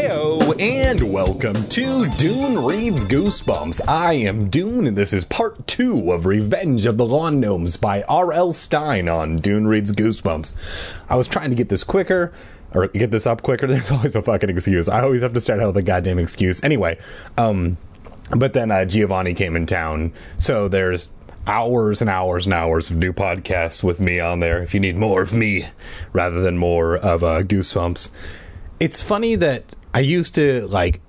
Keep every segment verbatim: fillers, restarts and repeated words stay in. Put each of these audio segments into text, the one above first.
Heyo, and welcome to Dune Reads Goosebumps. I am Dune, and this is part two of Revenge of the Lawn Gnomes by R L Stine on Dune Reads Goosebumps. I was trying to get this quicker, or get this up quicker. There's always a fucking excuse. I always have to start out with a goddamn excuse. Anyway, um, but then uh, Giovanni came in town, so there's hours and hours and hours of new podcasts with me on there, if you need more of me, rather than more of uh, Goosebumps. It's funny that I used to, like,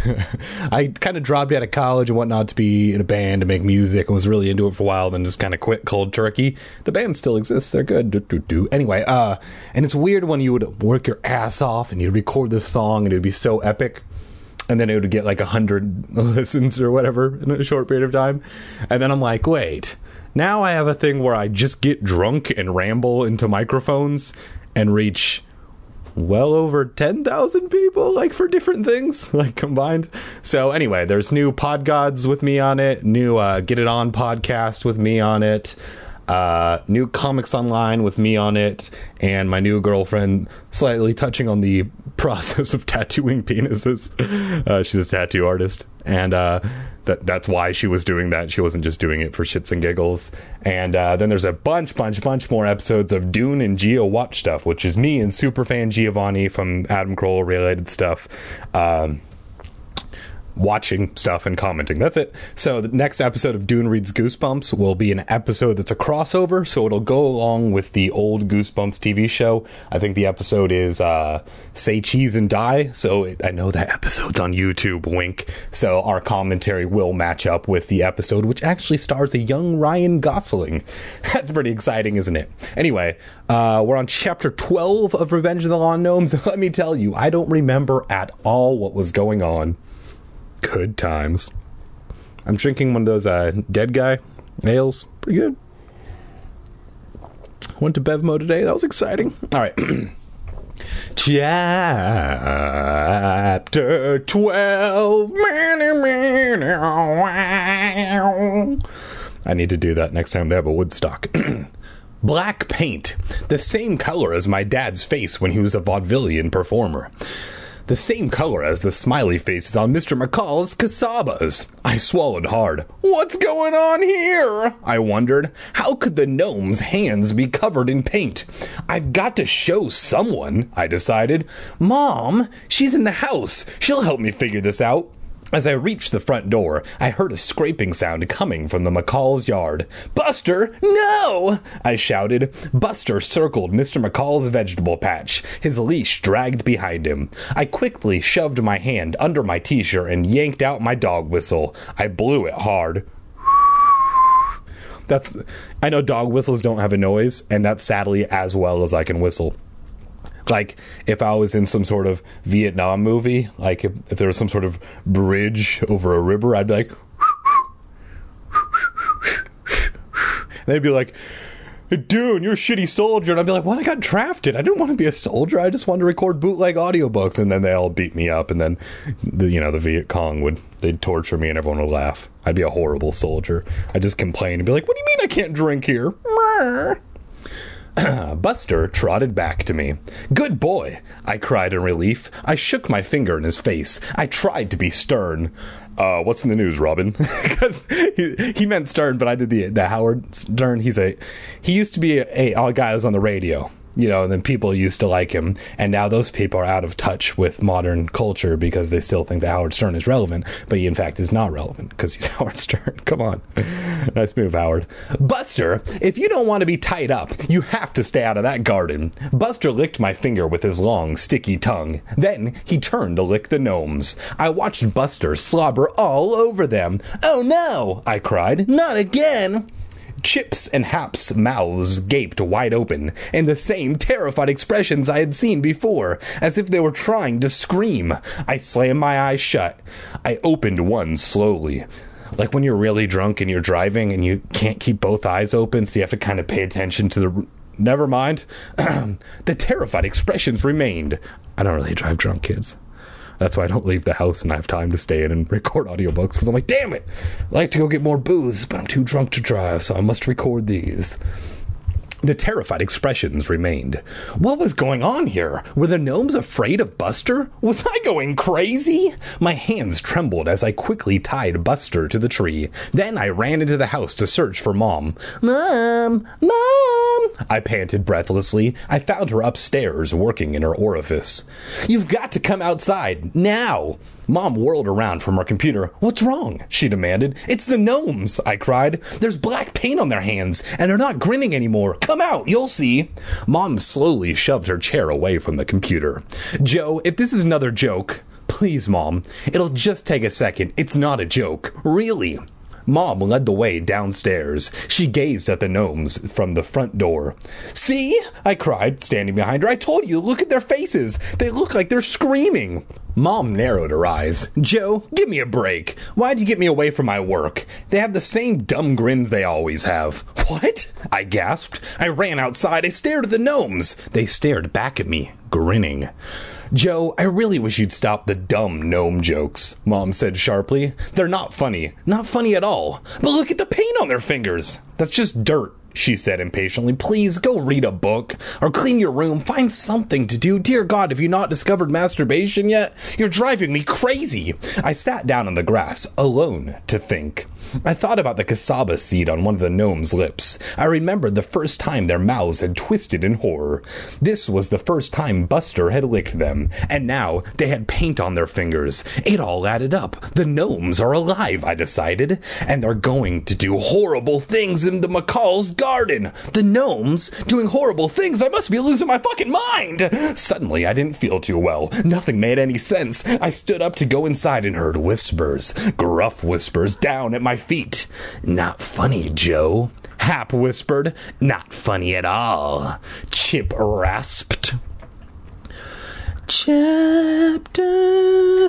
I kind of dropped out of college and whatnot to be in a band and make music and was really into it for a while, then just kind of quit cold turkey. The band still exists. They're good. Do, do, do. Anyway, uh, and it's weird when you would work your ass off and you'd record this song and it would be so epic, and then it would get like a hundred listens or whatever in a short period of time. And then I'm like, wait, now I have a thing where I just get drunk and ramble into microphones and reach well over ten thousand people, like, for different things, like, combined. So anyway, there's new Pod Gods with me on it, new uh, Get It On podcast with me on it, uh, new Comics Online with me on it, and my new girlfriend slightly touching on the process of tattooing penises. Uh, she's a tattoo artist, and uh, that that's why she was doing that. She wasn't just doing it for shits and giggles. And uh, then there's a bunch, bunch, bunch more episodes of Dune and Geo Watch Stuff, which is me and superfan Giovanni from Adam Kroll related stuff. Um, watching stuff and commenting. That's it. So the next episode of Dune Reads Goosebumps will be an episode that's a crossover, so it'll go along with the old Goosebumps T V show. I think the episode is uh, Say Cheese and Die, so it, I know that episode's on YouTube, wink. So our commentary will match up with the episode, which actually stars a young Ryan Gosling. That's pretty exciting, isn't it? Anyway, uh, we're on chapter twelve of Revenge of the Lawn Gnomes. Let me tell you, I don't remember at all what was going on. Good times. I'm drinking one of those uh, Dead Guy ales. Pretty good. Went to Bevmo today. That was exciting. All right. Chapter twelve. I need to do that next time they have a Woodstock. Black paint. The same color as my dad's face when he was a vaudevillian performer. The same color as the smiley faces on Mister McCall's casabas. I swallowed hard. What's going on here? I wondered. How could the gnome's hands be covered in paint? I've got to show someone, I decided. Mom, she's in the house. She'll help me figure this out. As I reached the front door, I heard a scraping sound coming from the McCall's yard. Buster, no! I shouted. Buster circled Mister McCall's vegetable patch, his leash dragged behind him. I quickly shoved my hand under my t-shirt and yanked out my dog whistle. I blew it hard. That's, I know dog whistles don't have a noise, and that's sadly as well as I can whistle. Like, if I was in some sort of Vietnam movie, like if, if there was some sort of bridge over a river, I'd be like, they'd be like, Dune, you're a shitty soldier. And I'd be like, what? I got drafted. I didn't want to be a soldier. I just wanted to record bootleg audiobooks. And then they all beat me up. And then, the, you know, the Viet Cong would, they'd torture me and everyone would laugh. I'd be a horrible soldier. I'd just complain and be like, what do you mean I can't drink here? Buster trotted back to me. Good boy, I cried in relief. I shook my finger in his face. I tried to be stern. Uh, what's in the news, Robin? Because he, he meant Stern, but I did the the Howard Stern. He's a he used to be a, a, a guy who was on the radio. You know, and then people used to like him, and now those people are out of touch with modern culture because they still think that Howard Stern is relevant, but he in fact is not relevant because he's Howard Stern. Come on. Nice move, Howard. Buster, if you don't want to be tied up, you have to stay out of that garden. Buster licked my finger with his long, sticky tongue. Then he turned to lick the gnomes. I watched Buster slobber all over them. Oh no, I cried. Not again. Chip's and Hap's mouths gaped wide open, in the same terrified expressions I had seen before, as if they were trying to scream. I slammed my eyes shut. I opened one slowly. Like when you're really drunk and you're driving and you can't keep both eyes open, so you have to kind of pay attention to the... Never mind. The terrified expressions remained. I don't really drive drunk, kids. That's why I don't leave the house and I have time to stay in and record audiobooks, because I'm like, damn it, I like to go get more booze, but I'm too drunk to drive, so I must record these. The terrified expressions remained. What was going on here? Were the gnomes afraid of Buster? Was I going crazy? My hands trembled as I quickly tied Buster to the tree. Then I ran into the house to search for Mom. Mom! Mom! I panted breathlessly. I found her upstairs, working in her orifice. You've got to come outside, now! Mom whirled around from her computer. What's wrong? She demanded. It's the gnomes, I cried. There's black paint on their hands, and they're not grinning anymore. Come out, you'll see. Mom slowly shoved her chair away from the computer. Joe, if this is another joke, please, Mom, it'll just take a second. It's not a joke. Really. Mom led the way downstairs. She gazed at the gnomes from the front door. See? I cried, standing behind her. I told you, look at their faces. They look like they're screaming. Mom narrowed her eyes. Joe, give me a break. Why'd you get me away from my work? They have the same dumb grins they always have. What? I gasped. I ran outside. I stared at the gnomes. They stared back at me, grinning. Joe, I really wish you'd stop the dumb gnome jokes, Mom said sharply. They're not funny. Not funny at all. But look at the paint on their fingers. That's just dirt, she said impatiently. Please, go read a book. Or clean your room. Find something to do. Dear God, have you not discovered masturbation yet? You're driving me crazy. I sat down on the grass, alone, to think. I thought about the cassava seed on one of the gnomes' lips. I remembered the first time their mouths had twisted in horror. This was the first time Buster had licked them, and now they had paint on their fingers. It all added up. The gnomes are alive, I decided, and they're going to do horrible things in the McCall's garden. The gnomes doing horrible things? I must be losing my fucking mind. Suddenly, I didn't feel too well. Nothing made any sense. I stood up to go inside and heard whispers, gruff whispers down at my feet. Not funny, Joe. Hap whispered. Not funny at all. Chip rasped. Chapter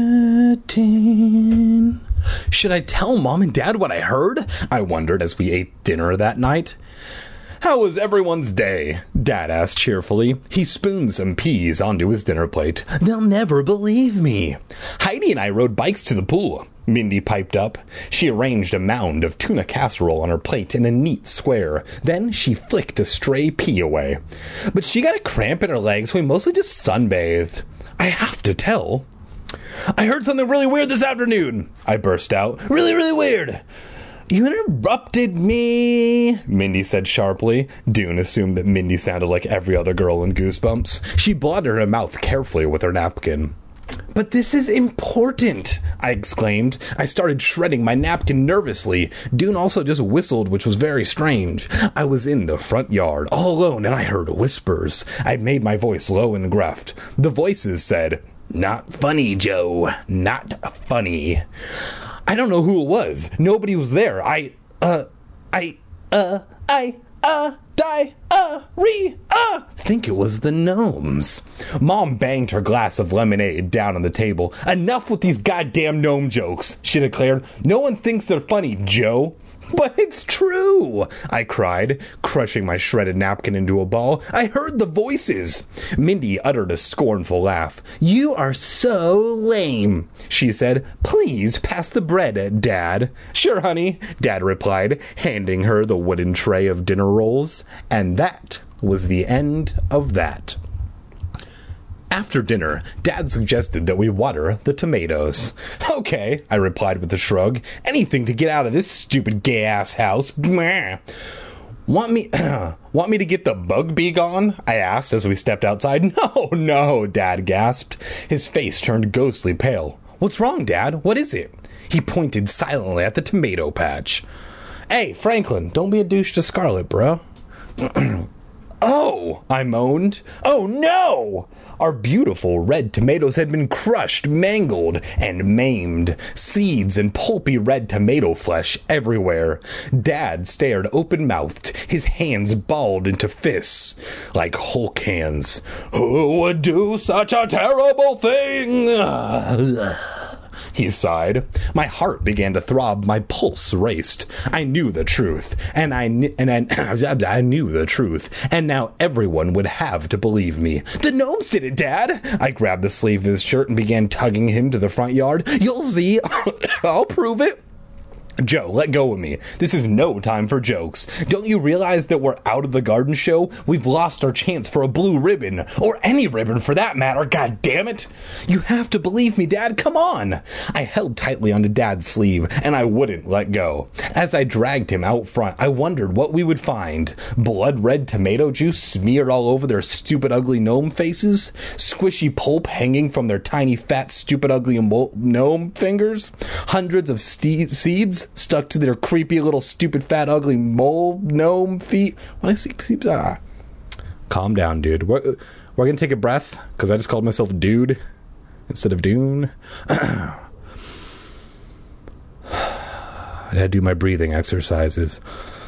thirteen. Should I tell Mom and Dad what I heard? I wondered as we ate dinner that night. How was everyone's day? Dad asked cheerfully. He spooned some peas onto his dinner plate. They'll never believe me. Heidi and I rode bikes to the pool, Mindy piped up. She arranged a mound of tuna casserole on her plate in a neat square. Then she flicked a stray pea away. But she got a cramp in her legs, so we mostly just sunbathed. I have to tell. I heard something really weird this afternoon, I burst out. Really, really weird. You interrupted me, Mindy said sharply. Dune assumed that Mindy sounded like every other girl in Goosebumps. She blotted her mouth carefully with her napkin. But this is important, I exclaimed. I started shredding my napkin nervously. Dune also just whistled, which was very strange. I was in the front yard, all alone, and I heard whispers. I'd made my voice low and gruff. The voices said, Not funny, Joe. Not funny. I don't know who it was. Nobody was there. I, uh, I, uh, I, uh, die, uh, re, uh, think it was the gnomes. Mom banged her glass of lemonade down on the table. Enough with these goddamn gnome jokes, she declared. No one thinks they're funny, Joe. But it's true, I cried, crushing my shredded napkin into a ball. I heard the voices. Mindy uttered a scornful laugh. You are so lame, she said. Please pass the bread, Dad. Sure, honey, Dad replied, handing her the wooden tray of dinner rolls. And that was the end of that. After dinner, Dad suggested that we water the tomatoes. Okay, I replied with a shrug. Anything to get out of this stupid gay-ass house. Mwah. Want me, want me to get the bug bee gone? I asked as we stepped outside. No, no, Dad gasped. His face turned ghostly pale. What's wrong, Dad? What is it? He pointed silently at the tomato patch. Hey, Franklin, don't be a douche to Scarlet, bro. Oh, I moaned. Oh, no! Our beautiful red tomatoes had been crushed, mangled, and maimed. Seeds and pulpy red tomato flesh everywhere. Dad stared open-mouthed, his hands balled into fists, like Hulk hands. Who would do such a terrible thing? He sighed. My heart began to throb. My pulse raced. I knew the truth, and I kn- and I, I knew the truth, and now everyone would have to believe me. The gnomes did it, Dad! I grabbed the sleeve of his shirt and began tugging him to the front yard. You'll see. I'll prove it. Joe, let go of me. This is no time for jokes. Don't you realize that we're out of the garden show? We've lost our chance for a blue ribbon. Or any ribbon for that matter, god damn it. You have to believe me, Dad. Come on. I held tightly onto Dad's sleeve, and I wouldn't let go. As I dragged him out front, I wondered what we would find. Blood-red tomato juice smeared all over their stupid, ugly gnome faces? Squishy pulp hanging from their tiny, fat, stupid, ugly mo- gnome fingers? Hundreds of ste- seeds stuck to their creepy little stupid fat ugly mole gnome feet. When I see, see ah. Calm down, dude. We're, we're gonna take a breath because I just called myself dude instead of Dune. I had to do my breathing exercises.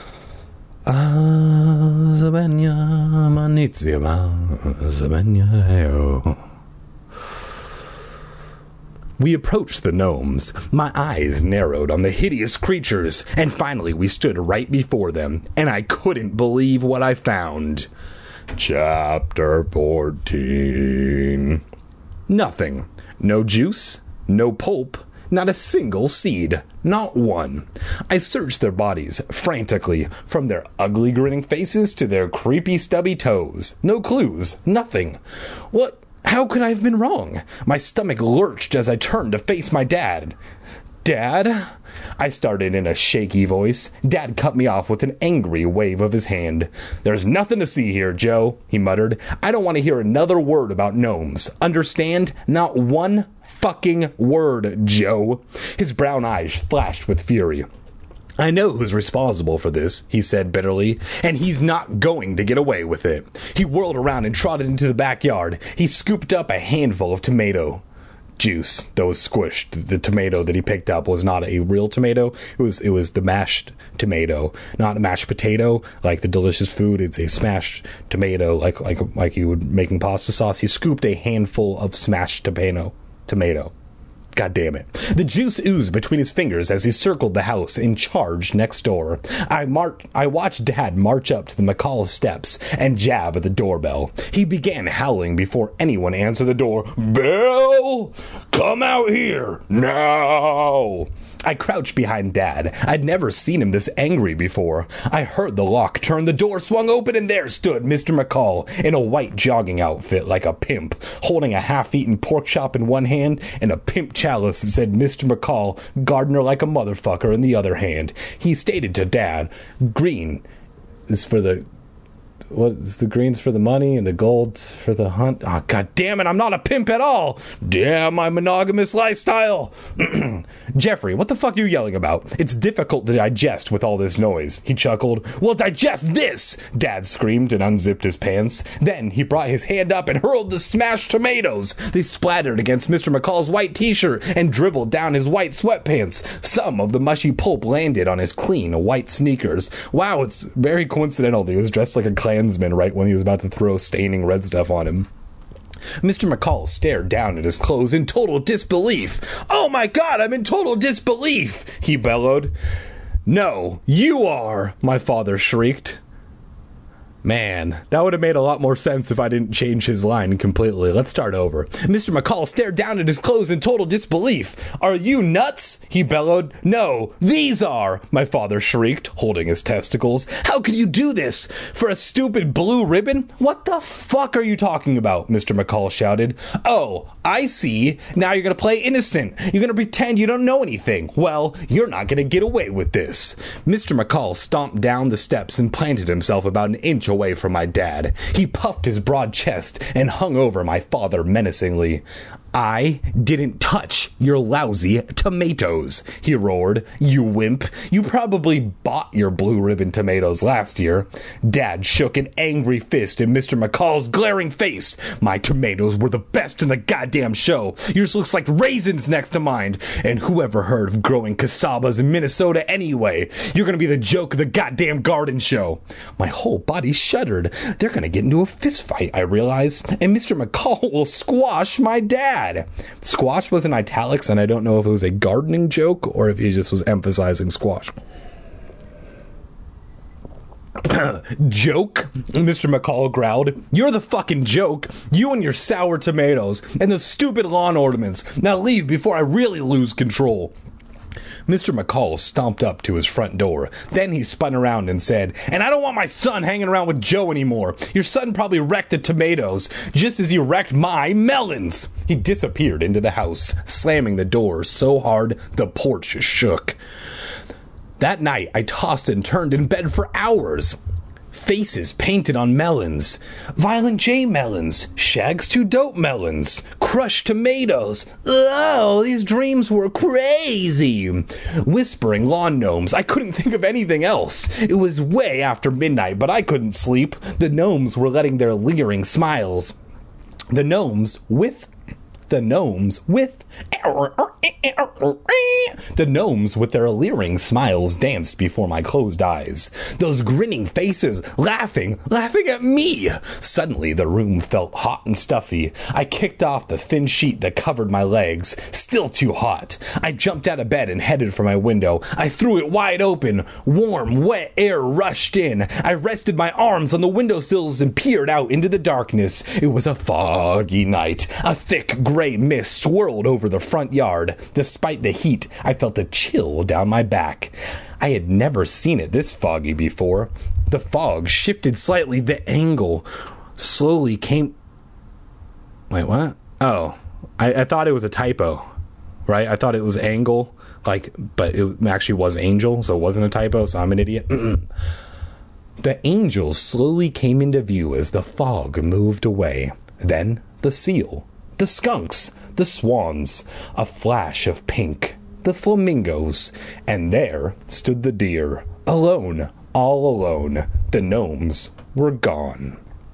We approached the gnomes. My eyes narrowed on the hideous creatures, and finally we stood right before them, and I couldn't believe what I found. Chapter fourteen. Nothing. No juice, no pulp, not a single seed. Not one. I searched their bodies frantically, from their ugly grinning faces to their creepy stubby toes. No clues. Nothing. What? How could I have been wrong? My stomach lurched as I turned to face my dad. Dad? I started in a shaky voice. Dad cut me off with an angry wave of his hand. There's nothing to see here, Joe, he muttered. I don't want to hear another word about gnomes. Understand? Not one fucking word, Joe. His brown eyes flashed with fury. I know who's responsible for this, he said bitterly, and he's not going to get away with it. He whirled around and trotted into the backyard. He scooped up a handful of tomato juice that was squished. The tomato that he picked up was not a real tomato. It was it was the mashed tomato, not a mashed potato like the delicious food. It's a smashed tomato, like like like you would making pasta sauce. He scooped a handful of smashed tomato. Tomato. God damn it. The juice oozed between his fingers as he circled the house and charged next door. I mar- I watched Dad march up to the McCall steps and jab at the doorbell. He began howling before anyone answered the door. Bill! Come out here! Now! I crouched behind Dad. I'd never seen him this angry before. I heard the lock turn, the door swung open, and there stood Mister McCall in a white jogging outfit like a pimp, holding a half-eaten pork chop in one hand and a pimp chalice that said Mister McCall, gardener like a motherfucker, in the other hand. He stated to Dad, green is for the... What is the greens for the money and the golds for the hunt? Oh, God damn it, I'm not a pimp at all. Damn my monogamous lifestyle. Jeffrey, what the fuck are you yelling about? It's difficult to digest with all this noise, he chuckled. Well, digest this, Dad screamed and unzipped his pants. Then he brought his hand up and hurled the smashed tomatoes. They splattered against Mister McCall's white t-shirt and dribbled down his white sweatpants. Some of the mushy pulp landed on his clean white sneakers. Wow, it's very coincidental that he was dressed like a Klansman right when he was about to throw staining red stuff on him. Mister McCall stared down at his clothes in total disbelief. Oh my God, I'm in total disbelief, he bellowed. No, you are, my father shrieked. Man, that would have made a lot more sense if I didn't change his line completely. Let's start over. Mister McCall stared down at his clothes in total disbelief. Are you nuts? He bellowed. No, these are, my father shrieked, holding his testicles. How could you do this? For a stupid blue ribbon? What the fuck are you talking about? Mister McCall shouted. Oh, I see. Now you're going to play innocent. You're going to pretend you don't know anything. Well, you're not going to get away with this. Mister McCall stomped down the steps and planted himself about an inch away from my dad. He puffed his broad chest and hung over my father menacingly. I didn't touch your lousy tomatoes, he roared. You wimp. You probably bought your blue ribbon tomatoes last year. Dad shook an angry fist in Mister McCall's glaring face. My tomatoes were the best in the goddamn show. Yours looks like raisins next to mine. And whoever heard of growing casabas in Minnesota anyway? You're gonna be the joke of the goddamn garden show. My whole body shuddered. They're gonna get into a fist fight, I realized, and Mister McCall will squash my dad. Squash was in italics, and I don't know if it was a gardening joke or if he just was emphasizing squash. Joke? Mister McCall growled. You're the fucking joke. You and your sour tomatoes and the stupid lawn ornaments. Now leave before I really lose control. Mister McCall stomped up to his front door. Then he spun around and said, "And I don't want my son hanging around with Joe anymore. Your son probably wrecked the tomatoes, just as he wrecked my melons." He disappeared into the house, slamming the door so hard the porch shook. That night, I tossed and turned in bed for hours. Faces painted on melons. Violent J melons. Shag's Too Dope melons. Crushed tomatoes. Oh, these dreams were crazy. Whispering lawn gnomes. I couldn't think of anything else. It was way after midnight, but I couldn't sleep. The gnomes were letting their leering smiles. The gnomes with... The gnomes with... The gnomes with their leering smiles danced before my closed eyes. Those grinning faces, laughing, laughing at me. Suddenly the room felt hot and stuffy. I kicked off the thin sheet that covered my legs. Still too hot. I jumped out of bed and headed for my window. I threw it wide open. Warm, wet air rushed in. I rested my arms on the windowsills and peered out into the darkness. It was a foggy night. A thick gray mist swirled over the front yard. Despite the heat, I felt a chill down my back. I had never seen it this foggy before. The fog shifted slightly. The angle slowly came... Wait, what? Oh, I, I thought it was a typo, right? I thought it was angle, like, but it actually was angel, so it wasn't a typo, so I'm an idiot. The angel slowly came into view as the fog moved away. Then the seal, the skunks, the swans, a flash of pink, the flamingos, and there stood the deer, alone, all alone. The gnomes were gone.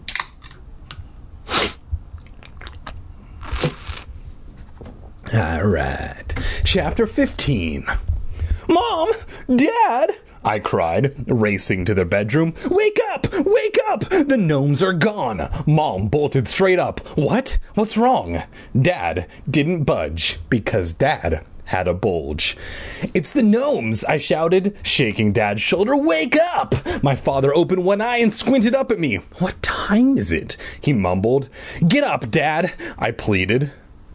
All right, chapter fifteen. Mom! Dad! I cried, racing to the bedroom. Wake up! Wake up! The gnomes are gone. Mom bolted straight up. What? What's wrong? Dad didn't budge because Dad had a bulge. It's the gnomes, I shouted, shaking Dad's shoulder. Wake up! My father opened one eye and squinted up at me. What time is it? He mumbled. Get up, Dad, I pleaded.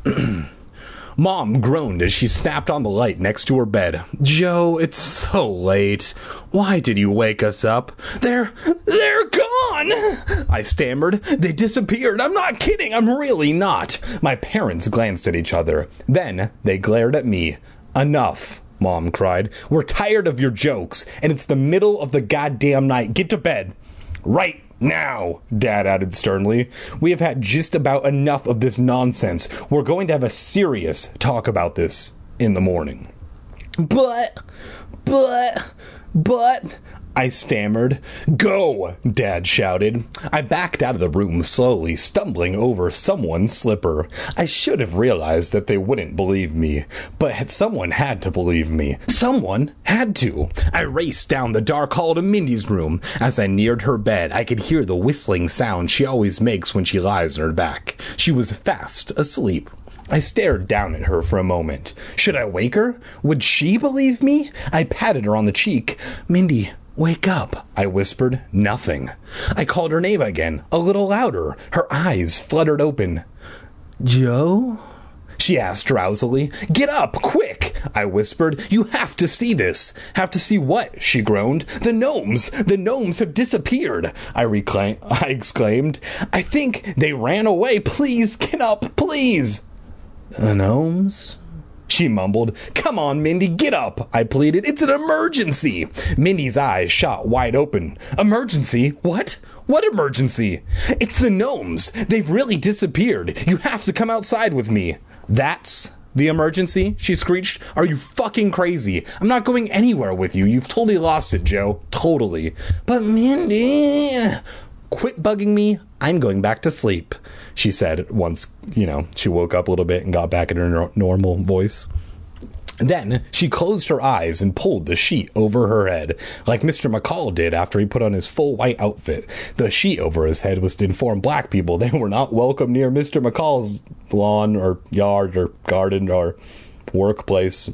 Mom groaned as she snapped on the light next to her bed. Joe, it's so late. Why did you wake us up? They're... they're gone! I stammered. They disappeared. I'm not kidding. I'm really not. My parents glanced at each other. Then they glared at me. Enough, Mom cried. We're tired of your jokes, and it's the middle of the goddamn night. Get to bed. Right now, Dad added sternly. We have had just about enough of this nonsense. We're going to have a serious talk about this in the morning. But, but, but... I stammered. Go, Dad shouted. I backed out of the room slowly, stumbling over someone's slipper. I should have realized that they wouldn't believe me, but someone had to believe me. Someone had to. I raced down the dark hall to Mindy's room. As I neared her bed, I could hear the whistling sound she always makes when she lies on her back. She was fast asleep. I stared down at her for a moment. Should I wake her? Would she believe me? I patted her on the cheek. Mindy, wake up, I whispered. Nothing. I called her name again, a little louder. Her eyes fluttered open. Joe? She asked drowsily. Get up, quick, I whispered. You have to see this. Have to see what? She groaned. The gnomes. The gnomes have disappeared, I reclaim- I exclaimed. I think they ran away. Please, get up, please. The gnomes? She mumbled. Come on, Mindy, get up, I pleaded. It's an emergency. Mindy's eyes shot wide open. Emergency? What? What emergency? It's the gnomes. They've really disappeared. You have to come outside with me. That's the emergency? She screeched. Are you fucking crazy? I'm not going anywhere with you. You've totally lost it, Joe. Totally. But Mindy... Quit bugging me. I'm going back to sleep, she said once, you know, she woke up a little bit and got back in her no- normal voice. Then she closed her eyes and pulled the sheet over her head, like Mister McCall did after he put on his full white outfit. The sheet over his head was to inform black people they were not welcome near Mister McCall's lawn or yard or garden or workplace or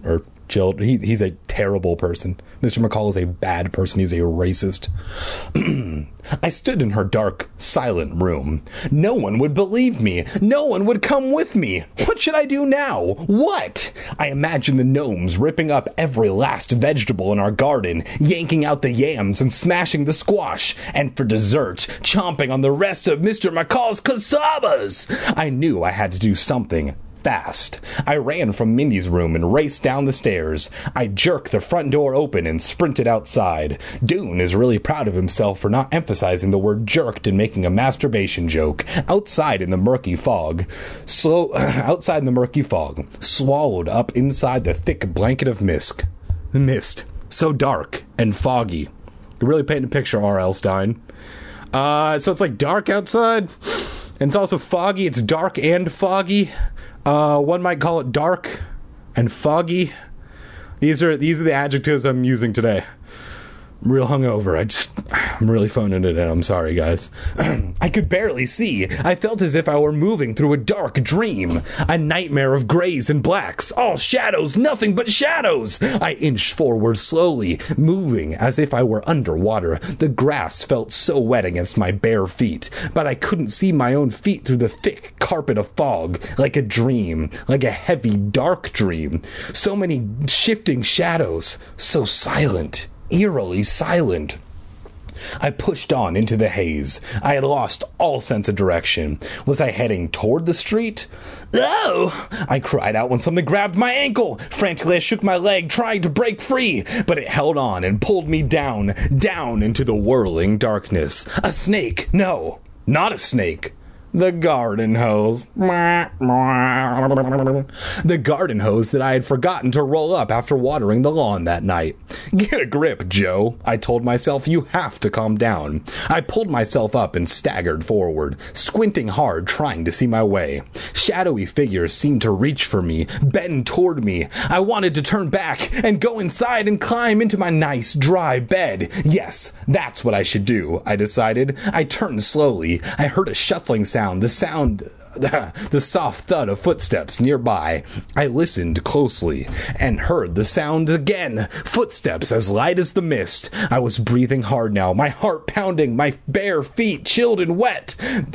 Jill, he, he's a terrible person. Mister McCall is a bad person. He's a racist. I stood in her dark, silent room. No one would believe me. No one would come with me. What should I do now? What? I imagined the gnomes ripping up every last vegetable in our garden, yanking out the yams and smashing the squash, and for dessert, chomping on the rest of Mister McCall's casabas. I knew I had to do something. Fast. I ran from Mindy's room and raced down the stairs. I jerked the front door open and sprinted outside. Dune is really proud of himself for not emphasizing the word jerked and making a masturbation joke. Outside in the murky fog, slow, outside in the murky fog, swallowed up inside the thick blanket of mist. Mist. So dark and foggy. You're really painting a picture, R L. Stine. Uh, so it's like dark outside, and it's also foggy. It's dark and foggy. Uh, one might call it dark and foggy. These are these are the adjectives I'm using today. I'm real hungover. I just, I'm really phoning it in. I'm sorry, guys. I could barely see. I felt as if I were moving through a dark dream. A nightmare of grays and blacks. All shadows, nothing but shadows. I inched forward slowly, moving as if I were underwater. The grass felt so wet against my bare feet, but I couldn't see my own feet through the thick carpet of fog, like a dream, like a heavy, dark dream. So many shifting shadows, so silent. Eerily silent. I pushed on into the haze. I had lost all sense of direction. Was I heading toward the street? Oh! I cried out when something grabbed my ankle. Frantically, I shook my leg, trying to break free, but it held on and pulled me down, down into the whirling darkness. A snake! No, not a snake. The garden hose. The garden hose that I had forgotten to roll up after watering the lawn that night. Get a grip, Joe. I told myself, you have to calm down. I pulled myself up and staggered forward, squinting hard, trying to see my way. Shadowy figures seemed to reach for me, bend toward me. I wanted to turn back and go inside and climb into my nice, dry bed. Yes, that's what I should do, I decided. I turned slowly. I heard a shuffling sound. The sound, the soft thud of footsteps nearby. I listened closely and heard the sound again. Footsteps as light as the mist. I was breathing hard now, my heart pounding, my bare feet chilled and wet.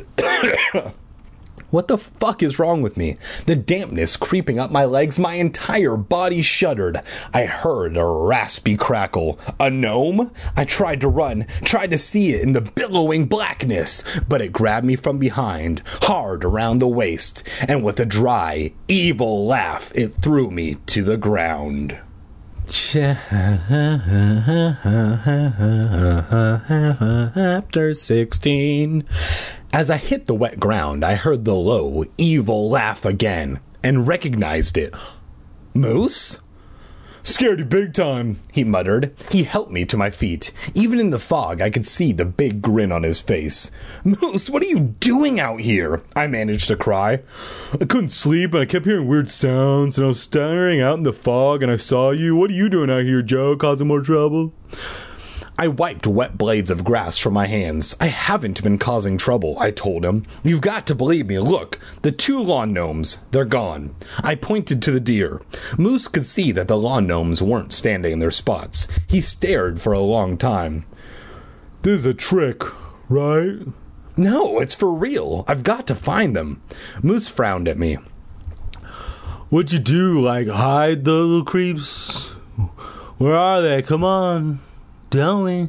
What the fuck is wrong with me? The dampness creeping up my legs, my entire body shuddered. I heard a raspy crackle. A gnome? I tried to run, tried to see it in the billowing blackness, but it grabbed me from behind, hard around the waist, and with a dry, evil laugh, it threw me to the ground. Chapter sixteen. As I hit the wet ground, I heard the low, evil laugh again, and recognized it. Moose? Scared you big time, he muttered. He helped me to my feet. Even in the fog, I could see the big grin on his face. Moose, what are you doing out here? I managed to cry. I couldn't sleep, and I kept hearing weird sounds, and I was staring out in the fog, and I saw you. What are you doing out here, Joe? Causing more trouble? I wiped wet blades of grass from my hands. I haven't been causing trouble, I told him. You've got to believe me. Look, the two lawn gnomes, they're gone. I pointed to the deer. Moose could see that the lawn gnomes weren't standing in their spots. He stared for a long time. This is a trick, right? No, it's for real. I've got to find them. Moose frowned at me. What'd you do, like hide the little creeps? Where are they? Come on. Tell me.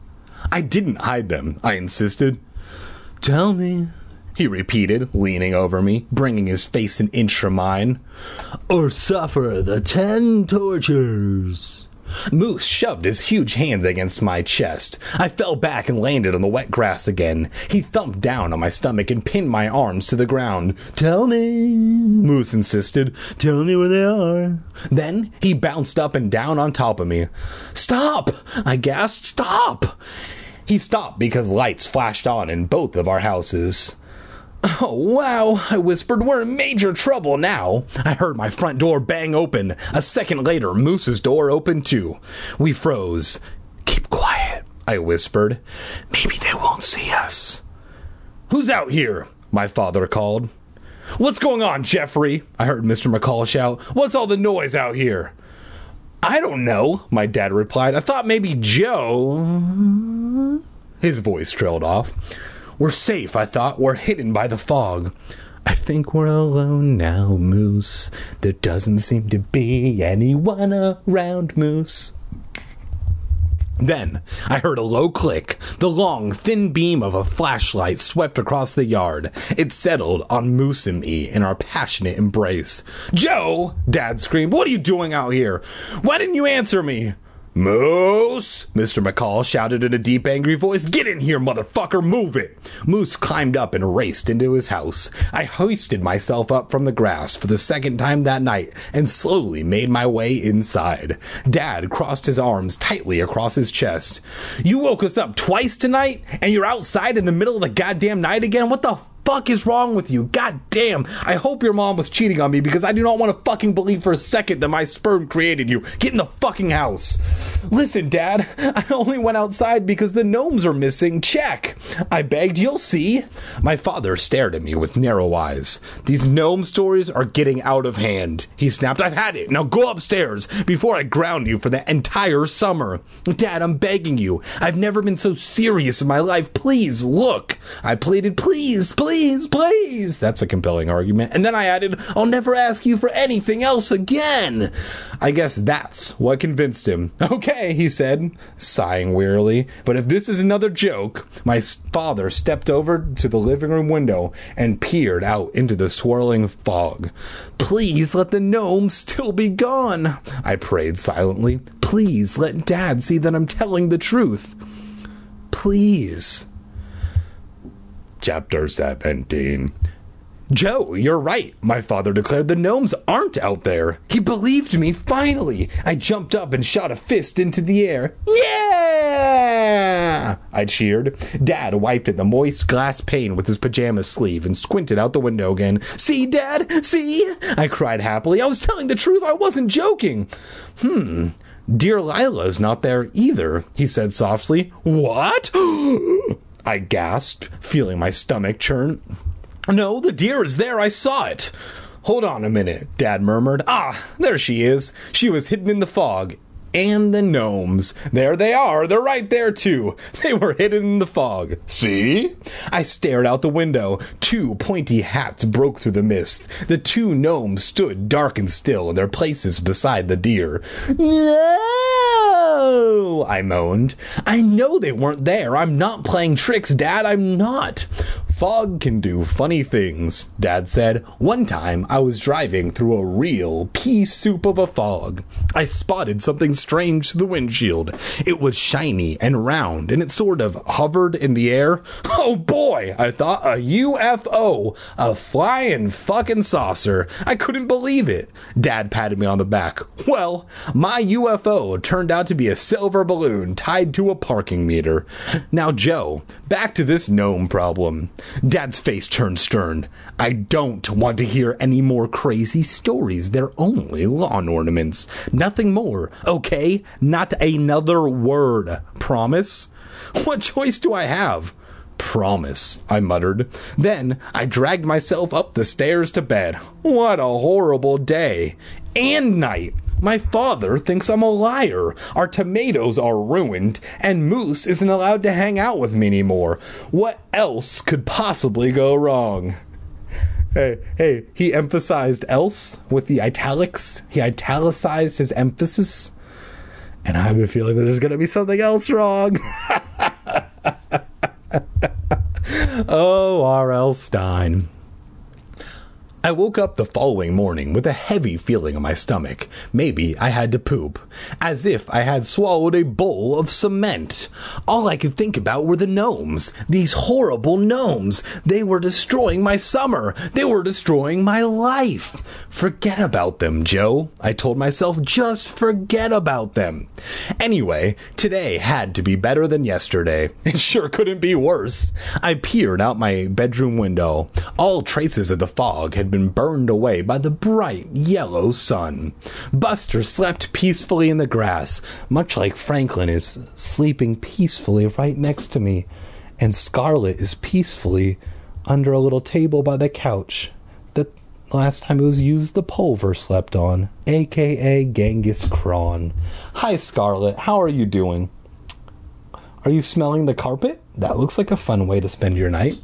I didn't hide them, I insisted. Tell me, he repeated, leaning over me, bringing his face an inch from mine. Or suffer the ten tortures. Moose shoved his huge hands against my chest. I fell back and landed on the wet grass again. He thumped down on my stomach and pinned my arms to the ground. Tell me, Moose insisted. Tell me where they are. Then he bounced up and down on top of me. Stop! I gasped. Stop! He stopped because lights flashed on in both of our houses. Oh, wow, I whispered. We're in major trouble now. I heard my front door bang open. A second later, Moose's door opened too. We froze. Keep quiet, I whispered. Maybe they won't see us. Who's out here? My father called. What's going on, Jeffrey? I heard Mister McCall shout. What's all the noise out here? I don't know, my dad replied. I thought maybe Joe... His voice trailed off. We're safe, I thought. We're hidden by the fog. I think we're alone now, Moose. There doesn't seem to be anyone around, Moose. Then I heard a low click. The long, thin beam of a flashlight swept across the yard. It settled on Moose and me in our passionate embrace. Joe! Dad screamed. What are you doing out here? Why didn't you answer me? Moose! Mister McCall shouted in a deep, angry voice. Get in here, motherfucker! Move it! Moose climbed up and raced into his house. I hoisted myself up from the grass for the second time that night and slowly made my way inside. Dad crossed his arms tightly across his chest. You woke us up twice tonight? And you're outside in the middle of the goddamn night again? What the fuck is wrong with you? God damn. I hope your mom was cheating on me because I do not want to fucking believe for a second that my sperm created you. Get in the fucking house. Listen, Dad, I only went outside because the gnomes are missing. Check. I begged, you'll see. My father stared at me with narrow eyes. These gnome stories are getting out of hand. He snapped. I've had it. Now go upstairs before I ground you for the entire summer. Dad, I'm begging you. I've never been so serious in my life. Please, look. I pleaded, please, please. Please, please. That's a compelling argument. And then I added, I'll never ask you for anything else again. I guess that's what convinced him. Okay, he said, sighing wearily. But if this is another joke, my father stepped over to the living room window and peered out into the swirling fog. Please let the gnome still be gone, I prayed silently. Please let Dad see that I'm telling the truth. Please. Chapter seventeen. Joe, you're right, my father declared. The gnomes aren't out there. He believed me, finally. I jumped up and shot a fist into the air. Yeah! I cheered. Dad wiped at the moist glass pane with his pajama sleeve and squinted out the window again. See, Dad? See? I cried happily. I was telling the truth. I wasn't joking. Hmm. Dear Lila's not there either, he said softly. What? I gasped, feeling my stomach churn. No, the deer is there. I saw it. Hold on a minute, Dad murmured. Ah, there she is. She was hidden in the fog. And the gnomes. There they are. They're right there, too. They were hidden in the fog. See? I stared out the window. Two pointy hats broke through the mist. The two gnomes stood dark and still in their places beside the deer. No! I moaned. I know they weren't there. I'm not playing tricks, Dad. I'm not. Fog can do funny things, Dad said. One time, I was driving through a real pea soup of a fog. I spotted something strange to the windshield. It was shiny and round, and it sort of hovered in the air. Oh boy, I thought, a U F O, a flying fucking saucer. I couldn't believe it. Dad patted me on the back. Well, my U F O turned out to be a silver balloon tied to a parking meter. Now, Joe, back to this gnome problem. Dad's face turned stern. I don't want to hear any more crazy stories. They're only lawn ornaments. Nothing more, okay? Not another word. Promise? What choice do I have? Promise, I muttered. Then I dragged myself up the stairs to bed. What a horrible day. And night. My father thinks I'm a liar. Our tomatoes are ruined, and Moose isn't allowed to hang out with me anymore. What else could possibly go wrong? Hey, hey, he emphasized else with the italics. He italicized his emphasis. And I have a feeling that there's going to be something else wrong. Oh, R L. Stine. I woke up the following morning with a heavy feeling in my stomach. Maybe I had to poop. As if I had swallowed a bowl of cement. All I could think about were the gnomes. These horrible gnomes. They were destroying my summer. They were destroying my life. Forget about them, Joe. I told myself, just forget about them. Anyway, today had to be better than yesterday. It sure couldn't be worse. I peered out my bedroom window. All traces of the fog had been burned away by the bright yellow sun. Buster slept peacefully in the grass, much like Franklin is sleeping peacefully right next to me, and Scarlet is peacefully under a little table by the couch. The last time it was used, the pulver slept on, aka Genghis Khan. Hi, Scarlet. How are you doing? Are you smelling the carpet? That looks like a fun way to spend your night.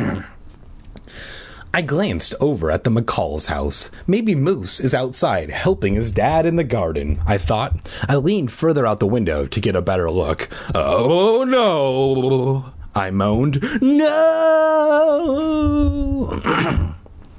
I glanced over at the McCall's house. Maybe Moose is outside helping his dad in the garden, I thought. I leaned further out the window to get a better look. Oh no, I moaned. No!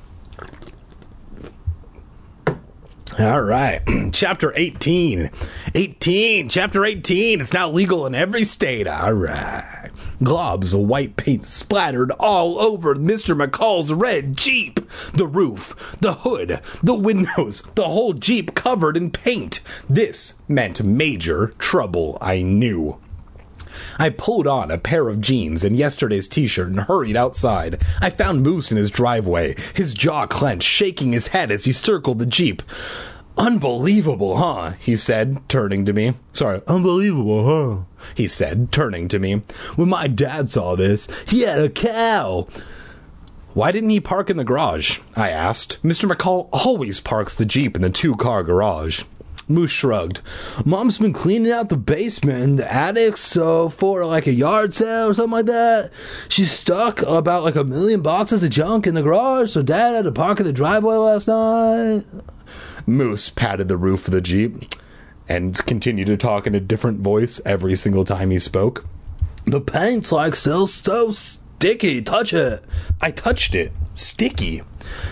All right, chapter eighteen. eighteen, chapter eighteen. It's now legal in every state. All right. Globs of white paint splattered all over Mister McCall's red Jeep. The roof, the hood, the windows, the whole Jeep covered in paint. This meant major trouble, I knew. I pulled on a pair of jeans and yesterday's t-shirt and hurried outside. I found Moose in his driveway, his jaw clenched, shaking his head as he circled the Jeep. Unbelievable, huh? He said, turning to me. Sorry, unbelievable, huh? He said, turning to me. When my dad saw this, he had a cow. Why didn't he park in the garage? I asked. Mister McCall always parks the Jeep in the two-car garage. Moose shrugged. Mom's been cleaning out the basement and the attic, so for like a yard sale or something like that, she stuck about like a million boxes of junk in the garage, so Dad had to park in the driveway last night. Moose patted the roof of the Jeep and continued to talk in a different voice every single time he spoke. The paint's like still so sticky. Touch it. I touched it. Sticky.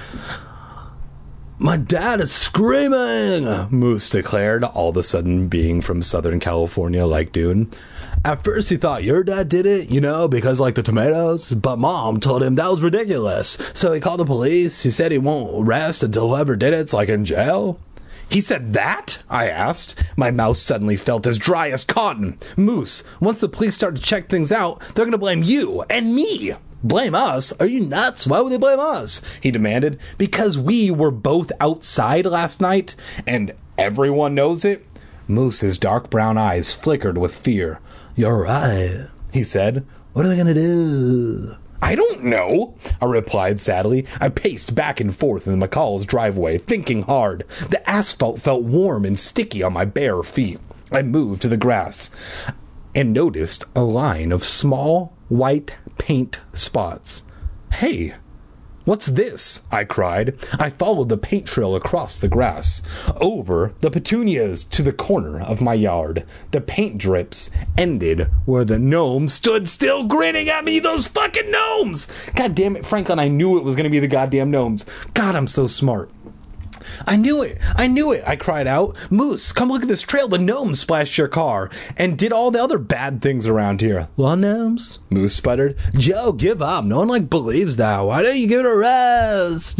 My dad is screaming, Moose declared, all of a sudden being from Southern California like Dune. At first he thought your dad did it, you know, because like the tomatoes, but Mom told him that was ridiculous. So he called the police. He said he won't arrest until whoever did it's like in jail. He said that? I asked. My mouth suddenly felt as dry as cotton. Moose, once the police start to check things out, they're going to blame you and me. Blame us? Are you nuts? Why would they blame us? He demanded. Because we were both outside last night, and everyone knows it. Moose's dark brown eyes flickered with fear. You're right, he said. What are they gonna do? I don't know, I replied sadly. I paced back and forth in McCall's driveway, thinking hard. The asphalt felt warm and sticky on my bare feet. I moved to the grass and noticed a line of small white paint spots. Hey, what's this? I cried. I followed the paint trail across the grass, over the petunias to the corner of my yard. The paint drips ended where the gnomes stood still grinning at me. Those fucking gnomes! God damn it, Franklin, I knew it was going to be the goddamn gnomes. God, I'm so smart. I knew it! I knew it! I cried out. Moose, come look at this trail. The gnomes splashed your car and did all the other bad things around here. Lawn gnomes? Moose sputtered. Joe, give up. No one, like, believes that. Why don't you give it a rest?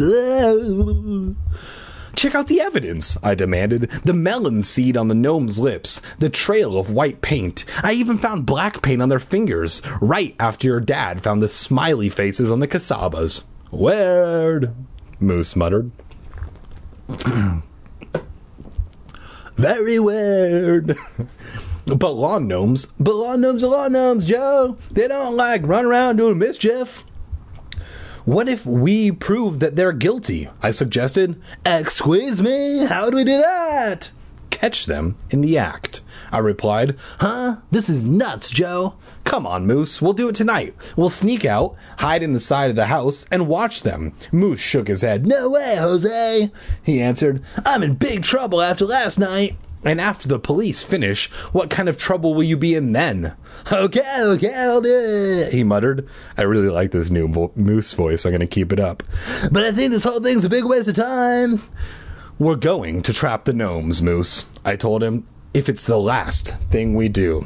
Check out the evidence, I demanded. The melon seed on the gnome's lips. The trail of white paint. I even found black paint on their fingers. Right after your dad found the smiley faces on the casabas. Weird, Moose muttered. Very weird. But lawn gnomes, but lawn gnomes are lawn gnomes, Joe. They don't like run around doing mischief. What if we prove that they're guilty? I suggested. Excuse me? How do we do that? Catch them in the act, I replied. Huh? This is nuts, Joe. Come on, Moose. We'll do it tonight. We'll sneak out, hide in the side of the house, and watch them. Moose shook his head. No way, Jose, he answered. I'm in big trouble after last night. And after the police finish, what kind of trouble will you be in then? Okay, okay, I'll do it, he muttered. I really like this new vo- Moose voice. I'm going to keep it up. But I think this whole thing's a big waste of time. We're going to trap the gnomes, Moose, I told him, if it's the last thing we do.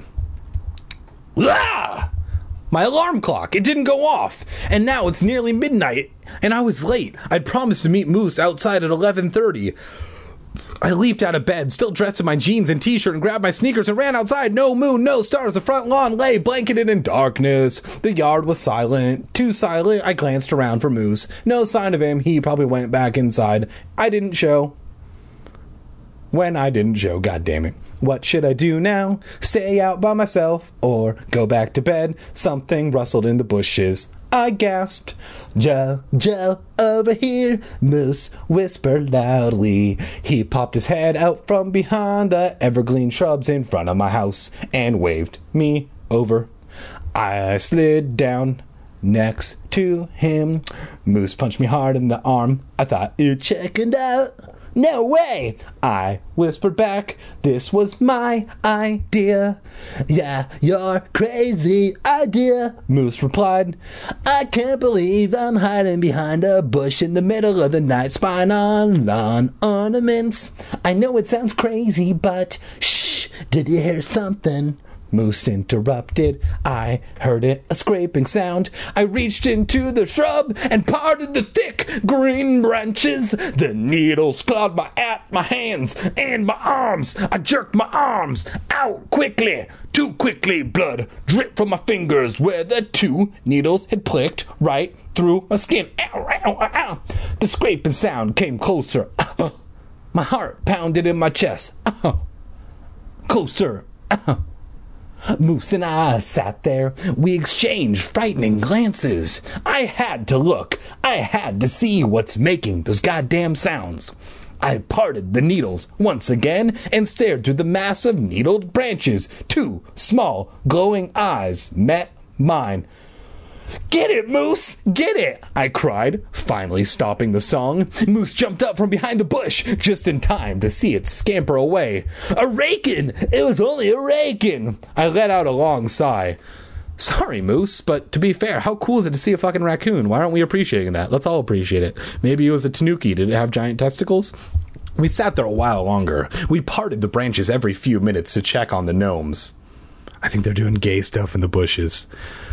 Ah! My alarm clock, it didn't go off, and now it's nearly midnight, and I was late. I'd promised to meet Moose outside at eleven thirty. I leaped out of bed, still dressed in my jeans and t-shirt, and grabbed my sneakers and ran outside. No moon, no stars. The front lawn lay blanketed in darkness. The yard was silent. Too silent. I glanced around for Moose. No sign of him. He probably went back inside. I didn't show. When I didn't show, God damn it. What should I do now? Stay out by myself or go back to bed? Something rustled in the bushes. I gasped. Joe, Joe, over here, Moose whispered loudly. He popped his head out from behind the evergreen shrubs in front of my house and waved me over. I slid down next to him. Moose punched me hard in the arm. I thought, you're checking out. No way! I whispered back, this was my idea. Yeah, your crazy idea, Moose replied. I can't believe I'm hiding behind a bush in the middle of the night, spying on lawn ornaments. I know it sounds crazy, but shh, did you hear something? Moose interrupted. I heard it, a scraping sound. I reached into the shrub and parted the thick green branches. The needles clawed my, at my hands and my arms. I jerked my arms out quickly, too quickly. Blood dripped from my fingers where the two needles had pricked right through my skin. Ow, ow, ow, ow. The scraping sound came closer. My heart pounded in my chest. Closer. Moose and I sat there. We exchanged frightening glances. I had to look. I had to see what's making those goddamn sounds. I parted the needles once again and stared through the mass of needled branches. Two small, glowing eyes met mine. Get it, Moose! Get it! I cried, finally stopping the song. Moose jumped up from behind the bush, just in time to see it scamper away. A rakin! It was only a rakin! I let out a long sigh. Sorry, Moose, but to be fair, how cool is it to see a fucking raccoon? Why aren't we appreciating that? Let's all appreciate it. Maybe it was a tanuki. Did it have giant testicles? We sat there a while longer. We parted the branches every few minutes to check on the gnomes. I think they're doing gay stuff in the bushes.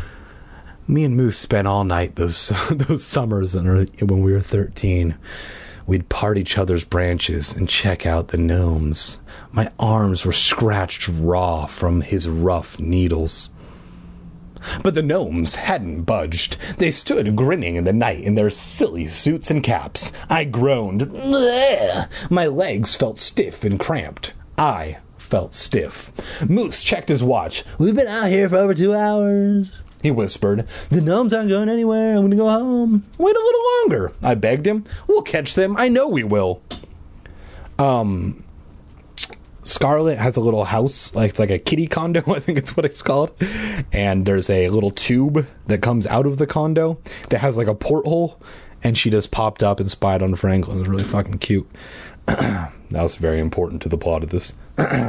Me and Moose spent all night those those summers when we were thirteen. We'd part each other's branches and check out the gnomes. My arms were scratched raw from his rough needles. But the gnomes hadn't budged. They stood grinning in the night in their silly suits and caps. I groaned. Bleh! My legs felt stiff and cramped. I felt stiff. Moose checked his watch. We've been out here for over two hours. He whispered, the gnomes aren't going anywhere. I'm going to go home. Wait a little longer, I begged him. We'll catch them. I know we will. Um, Scarlet has a little house. Like it's like a kitty condo, I think it's what it's called. And there's a little tube that comes out of the condo that has like a porthole. And she just popped up and spied on Franklin. It was really fucking cute. That was very important to the plot of this.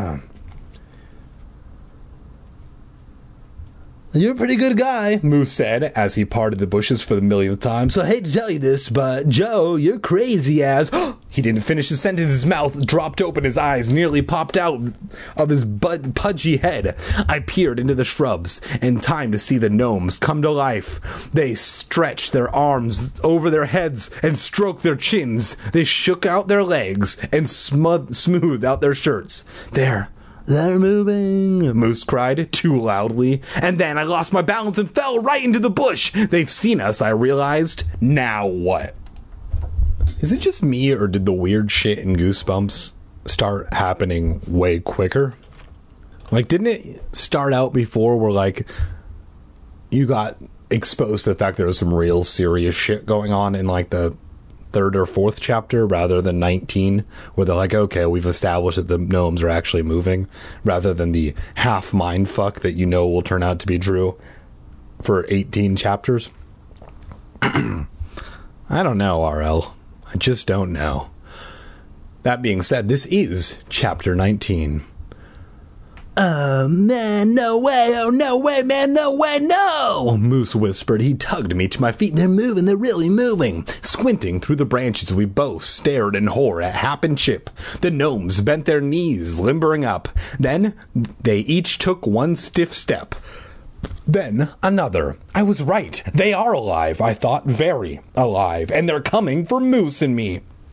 You're a pretty good guy, Moose said as he parted the bushes for the millionth time. So I hate to tell you this, but Joe, you're crazy as... He didn't finish his sentence. His mouth dropped open. His eyes nearly popped out of his bud- pudgy head. I peered into the shrubs in time to see the gnomes come to life. They stretched their arms over their heads and stroked their chins. They shook out their legs and smoothed, smoothed out their shirts. There. They're moving, Moose cried too loudly. And then I lost my balance and fell right into the bush. They've seen us, I realized. Now what? Is it just me, or did the weird shit in Goosebumps start happening way quicker? Like, didn't it start out before where, like, you got exposed to the fact there was some real serious shit going on in, like, the third or fourth chapter rather than nineteen, where they're like, okay, we've established that the gnomes are actually moving, rather than the half mind fuck that you know will turn out to be true for eighteen chapters? I don't know, R L. I just don't know. That being said, this is chapter nineteen. Oh, man, no way, oh, no way, man, no way, no! Moose whispered. He tugged me to my feet. They're moving, they're really moving. Squinting through the branches, we both stared in horror at Hap and Chip. The gnomes bent their knees, limbering up. Then they each took one stiff step. Then another. I was right. They are alive, I thought, very alive, and they're coming for Moose and me.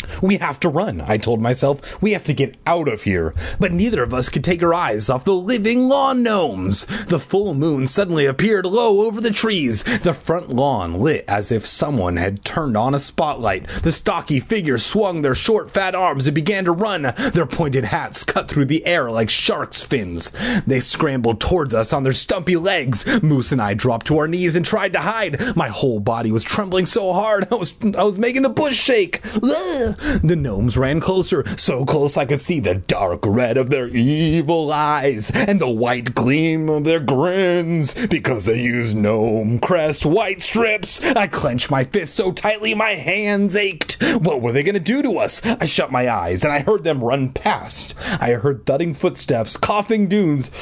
We have to run, I told myself. We have to get out of here. But neither of us could take our eyes off the living lawn gnomes. The full moon suddenly appeared low over the trees. The front lawn lit as if someone had turned on a spotlight. The stocky figures swung their short, fat arms and began to run. Their pointed hats cut through the air like shark's fins. They scrambled towards us on their stumpy legs. Moose and I dropped to our knees and tried to hide. My whole body was trembling so hard I was I was making the bush shake. Ugh. The gnomes ran closer, so close I could see the dark red of their evil eyes and the white gleam of their grins because they used gnome crest white strips. I clenched my fists so tightly my hands ached. What were they going to do to us? I shut my eyes and I heard them run past. I heard thudding footsteps, coughing dunes,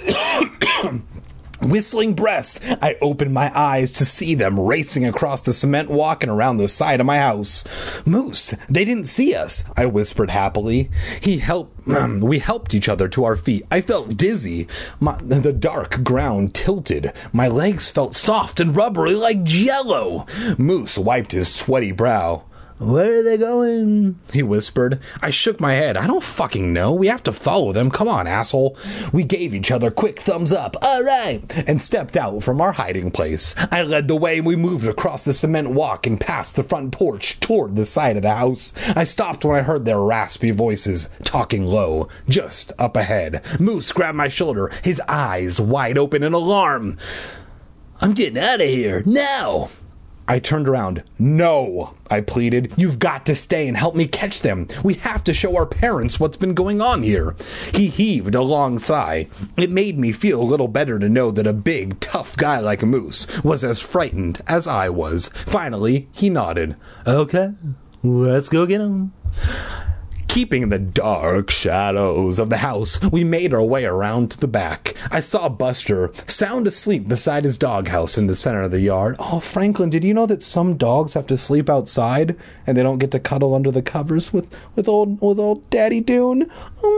whistling breaths. I opened my eyes to see them racing across the cement walk and around the side of my house. Moose, they didn't see us, I whispered happily. He helped. Um, we helped each other to our feet. I felt dizzy. My, the dark ground tilted. My legs felt soft and rubbery like jello. Moose wiped his sweaty brow. "Where are they going?" he whispered. I shook my head. I don't fucking know. We have to follow them. Come on, asshole. We gave each other quick thumbs up. All right. And stepped out from our hiding place. I led the way and we moved across the cement walk and past the front porch toward the side of the house. I stopped when I heard their raspy voices, talking low, just up ahead. Moose grabbed my shoulder, his eyes wide open in alarm. "I'm getting out of here, now!" I turned around. "No," I pleaded. "You've got to stay and help me catch them. We have to show our parents what's been going on here." He heaved a long sigh. It made me feel a little better to know that a big, tough guy like Moose was as frightened as I was. Finally, he nodded. "Okay, let's go get him." Keeping in the dark shadows of the house, we made our way around to the back. I saw Buster sound asleep beside his doghouse in the center of the yard. Oh, Franklin, did you know that some dogs have to sleep outside and they don't get to cuddle under the covers with, with old with old Daddy Dune?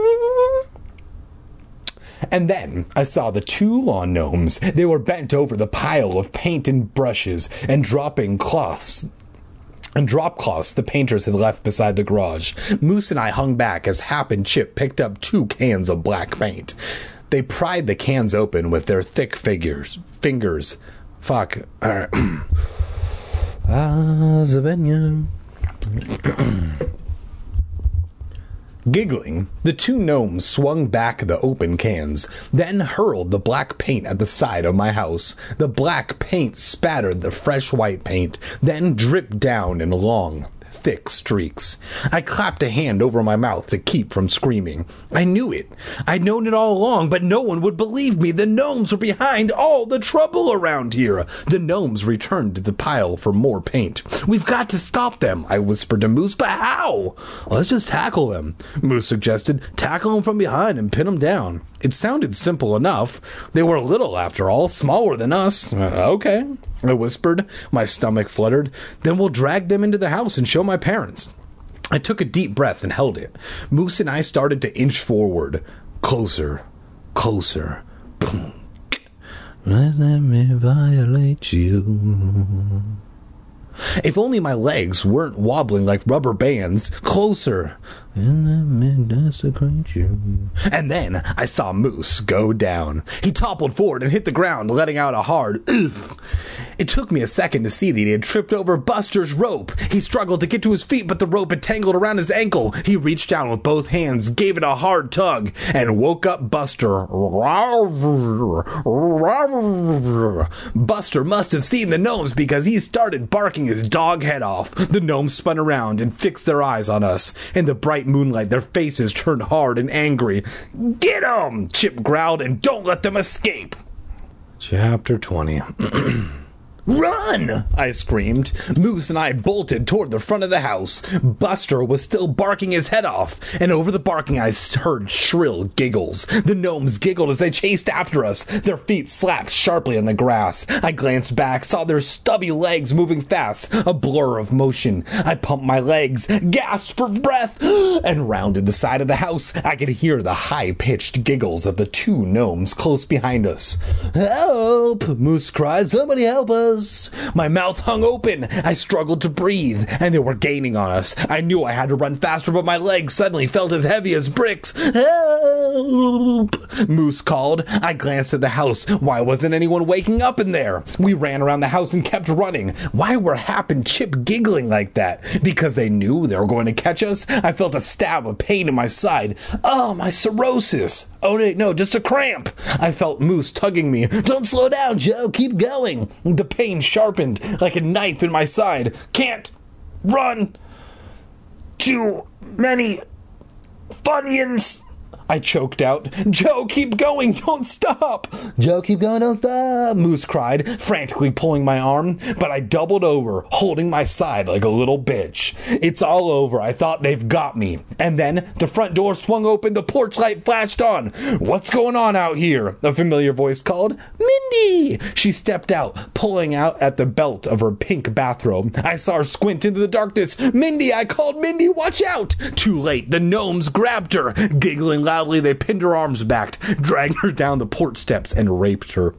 And then I saw the two lawn gnomes. They were bent over the pile of paint and brushes and dropping cloths. And drop cloths the painters had left beside the garage. Moose and I hung back as Hap and Chip picked up two cans of black paint. They pried the cans open with their thick figures, fingers. Fuck. Uh, ah, Zavenya. Giggling, the two gnomes swung back the open cans, then hurled the black paint at the side of my house. The black paint spattered the fresh white paint, then dripped down in long, thick streaks. I clapped a hand over my mouth to keep from screaming. I knew it. I'd known it all along, but no one would believe me. The gnomes were behind all the trouble around here. The gnomes returned to the pile for more paint. "We've got to stop them," I whispered to Moose. "But how?" "Let's just tackle them," Moose suggested. "Tackle them from behind and pin them down." It sounded simple enough. They were little, after all, smaller than us. Uh, okay, I whispered. My stomach fluttered. "Then we'll drag them into the house and show my parents." I took a deep breath and held it. Moose and I started to inch forward. Closer. Closer. Boom. Let me violate you. If only my legs weren't wobbling like rubber bands. Closer. And let me desecrate you. And then I saw Moose go down. He toppled forward and hit the ground, letting out a hard oof. It took me a second to see that he had tripped over Buster's rope. He struggled to get to his feet, but the rope had tangled around his ankle. He reached down with both hands, gave it a hard tug, and woke up Buster. Buster must have seen the gnomes because he started barking his dog head off. The gnomes spun around and fixed their eyes on us. In the bright moonlight, their faces turned hard and angry. "Get 'em!" Chip growled, "and don't let them escape." Chapter twenty. "Run!" I screamed. Moose and I bolted toward the front of the house. Buster was still barking his head off, and over the barking I heard shrill giggles. The gnomes giggled as they chased after us. Their feet slapped sharply on the grass. I glanced back, saw their stubby legs moving fast, a blur of motion. I pumped my legs, gasped for breath, and rounded the side of the house. I could hear the high-pitched giggles of the two gnomes close behind us. "Help!" Moose cried. "Somebody help us!" us. My mouth hung open. I struggled to breathe, and they were gaining on us. I knew I had to run faster, but my legs suddenly felt as heavy as bricks. Help! Moose called. I glanced at the house. Why wasn't anyone waking up in there? We ran around the house and kept running. Why were Hap and Chip giggling like that? Because they knew they were going to catch us? I felt a stab of pain in my side. Oh, my cirrhosis. Oh, wait, no, just a cramp. I felt Moose tugging me. Don't slow down, Joe. Keep going. The pain sharpened like a knife in my side. Can't run. Too many Funyuns. I choked out. Joe, keep going. Don't stop. Joe, keep going. Don't stop. Moose cried, frantically pulling my arm. But I doubled over, holding my side like a little bitch. It's all over. I thought they've got me. And then the front door swung open. The porch light flashed on. What's going on out here? A familiar voice called. Mindy. She stepped out, pulling out at the belt of her pink bathrobe. I saw her squint into the darkness. Mindy, I called. Mindy, watch out. Too late. The gnomes grabbed her, giggling loudly. They pinned her arms back, dragged her down the porch steps, and raped her.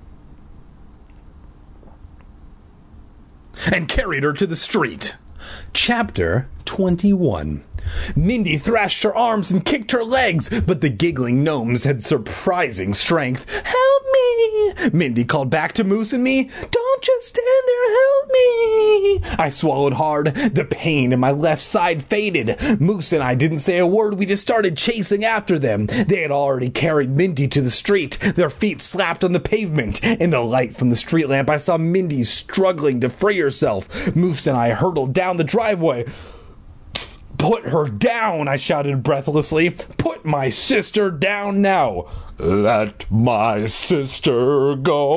And carried her to the street. Chapter twenty-one. Mindy thrashed her arms and kicked her legs, but the giggling gnomes had surprising strength. Help me! Mindy called back to Moose and me. Don't just stand there, help me! I swallowed hard. The pain in my left side faded. Moose and I didn't say a word. We just started chasing after them. They had already carried Mindy to the street. Their feet slapped on the pavement. In the light from the street lamp, I saw Mindy struggling to free herself. Moose and I hurtled down the driveway. Put her down, I shouted breathlessly. Put my sister down now. Let my sister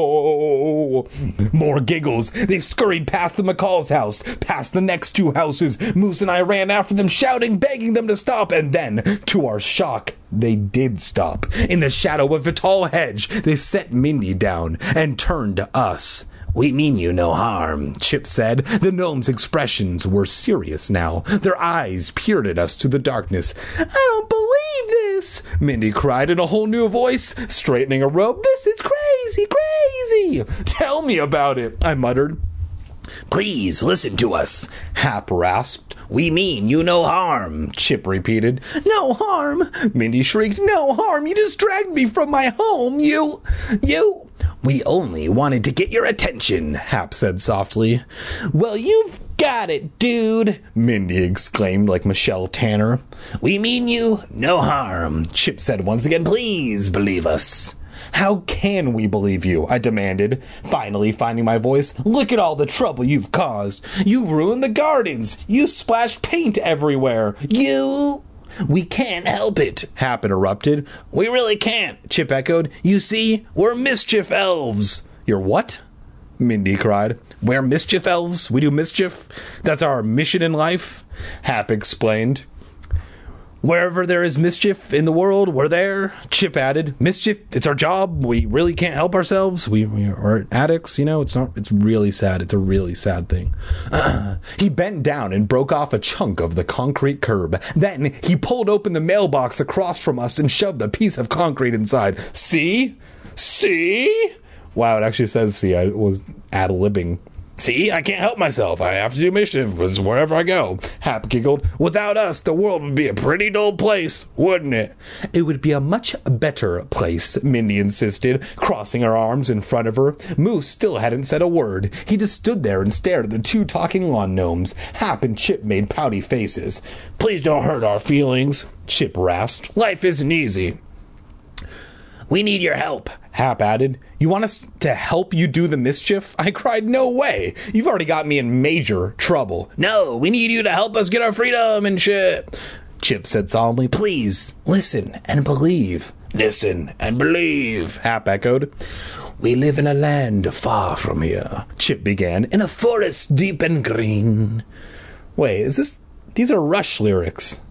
go. More giggles. They scurried past the McCall's house, past the next two houses. Moose and I ran after them, shouting, begging them to stop. And then, to our shock, they did stop. In the shadow of a tall hedge, they set Mindy down and turned to us. We mean you no harm, Chip said. The gnomes' expressions were serious now. Their eyes peered at us through the darkness. I don't believe this, Mindy cried in a whole new voice, straightening a rope. This is crazy, crazy. Tell me about it, I muttered. Please listen to us, Hap rasped. We mean you no harm, Chip repeated. No harm, Mindy shrieked. No harm. You just dragged me from my home. You, you... We only wanted to get your attention, Hap said softly. Well, you've got it, dude, Mindy exclaimed like Michelle Tanner. We mean you no harm, Chip said once again. Please believe us. How can we believe you? I demanded, finally finding my voice. Look at all the trouble you've caused. You ruined the gardens. You splashed paint everywhere. You... We can't help it, Hap interrupted. We really can't, Chip echoed. You see, we're mischief elves. You're what? Mindy cried. We're mischief elves. We do mischief. That's our mission in life, Hap explained. Wherever there is mischief in the world, we're there, Chip added. Mischief, it's our job. We really can't help ourselves. We, we are addicts, you know. It's not. It's really sad. It's a really sad thing. Uh, he bent down and broke off a chunk of the concrete curb. Then he pulled open the mailbox across from us and shoved a piece of concrete inside. See? See? Wow, it actually says see. I was ad-libbing. See, I can't help myself. I have to do mischief wherever I go. Hap giggled. Without us, the world would be a pretty dull place, wouldn't it? It would be a much better place, Mindy insisted, crossing her arms in front of her. Moose still hadn't said a word. He just stood there and stared at the two talking lawn gnomes. Hap and Chip made pouty faces. Please don't hurt our feelings, Chip rasped. Life isn't easy. We need your help, Hap added. You want us to help you do the mischief? I cried, no way. You've already got me in major trouble. No, we need you to help us get our freedom and shit. Chip said solemnly, please, listen and believe. Listen and believe, Hap echoed. We live in a land far from here, Chip began, in a forest deep and green. Wait, is this... These are Rush lyrics.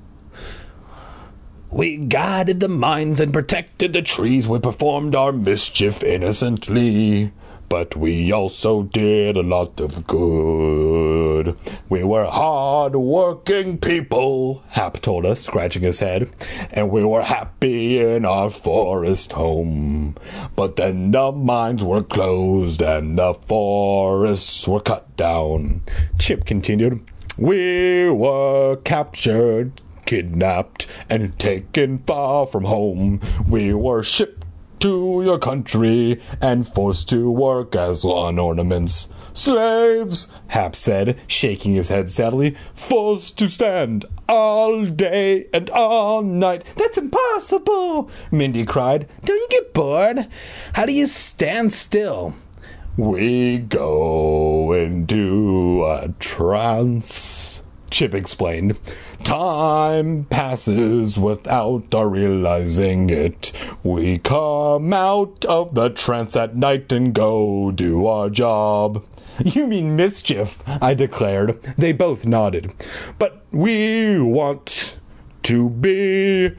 We guided the mines and protected the trees. We performed our mischief innocently. but we also did a lot of good. We were hard-working people, Hap told us, scratching his head, and we were happy in our forest home. But then the mines were closed and the forests were cut down. Chip continued. We were captured, kidnapped, and taken far from home. We were shipped to your country and forced to work as lawn ornaments. Slaves, Hap said, shaking his head sadly, forced to stand all day and all night. That's impossible, Mindy cried. Don't you get bored? How do you stand still? We go into a trance, Chip explained. Time passes without our realizing it. We come out of the trance at night and go do our job. You mean mischief, I declared. They both nodded. But we want to be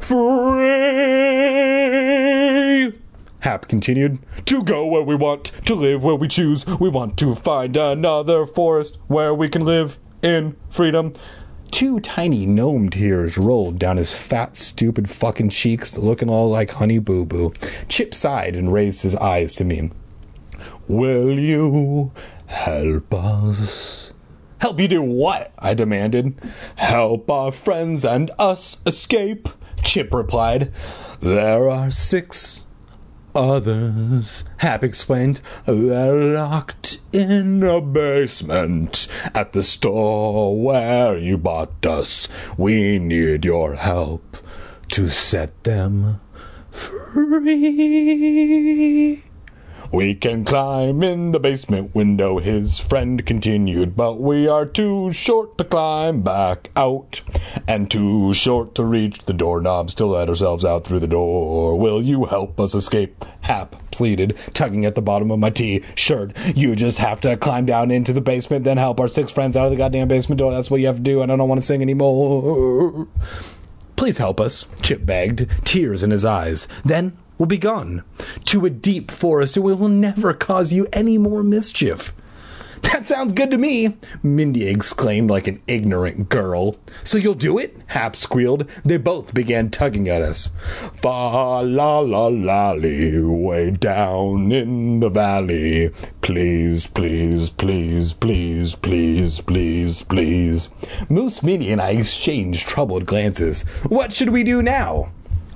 free, Hap continued. To go where we want, to live where we choose. We want to find another forest where we can live in freedom. Two tiny gnome tears rolled down his fat, stupid fucking cheeks, looking all like Honey Boo Boo. Chip sighed and raised his eyes to me. Will you help us? Help you do what? I demanded. Help our friends and us escape, Chip replied. There are six others, Hap explained. They're locked in a basement at the store where you bought us. We need your help to set them free. We can climb in the basement window, his friend continued, but we are too short to climb back out, and too short to reach the doorknobs to let ourselves out through the door. Will you help us escape? Hap pleaded, tugging at the bottom of my T-shirt. You just have to climb down into the basement, then help our six friends out of the goddamn basement door. That's what you have to do, and I don't want to sing anymore. Please help us, Chip begged, tears in his eyes. Then we'll be gone to a deep forest, and we will never cause you any more mischief. That sounds good to me, Mindy exclaimed like an ignorant girl. So you'll do it? Hap squealed. They both began tugging at us. Fa la la lally, way down in the valley. Please, please, please, please, please, please, please. Moose, Mindy, and I exchanged troubled glances. What should we do now?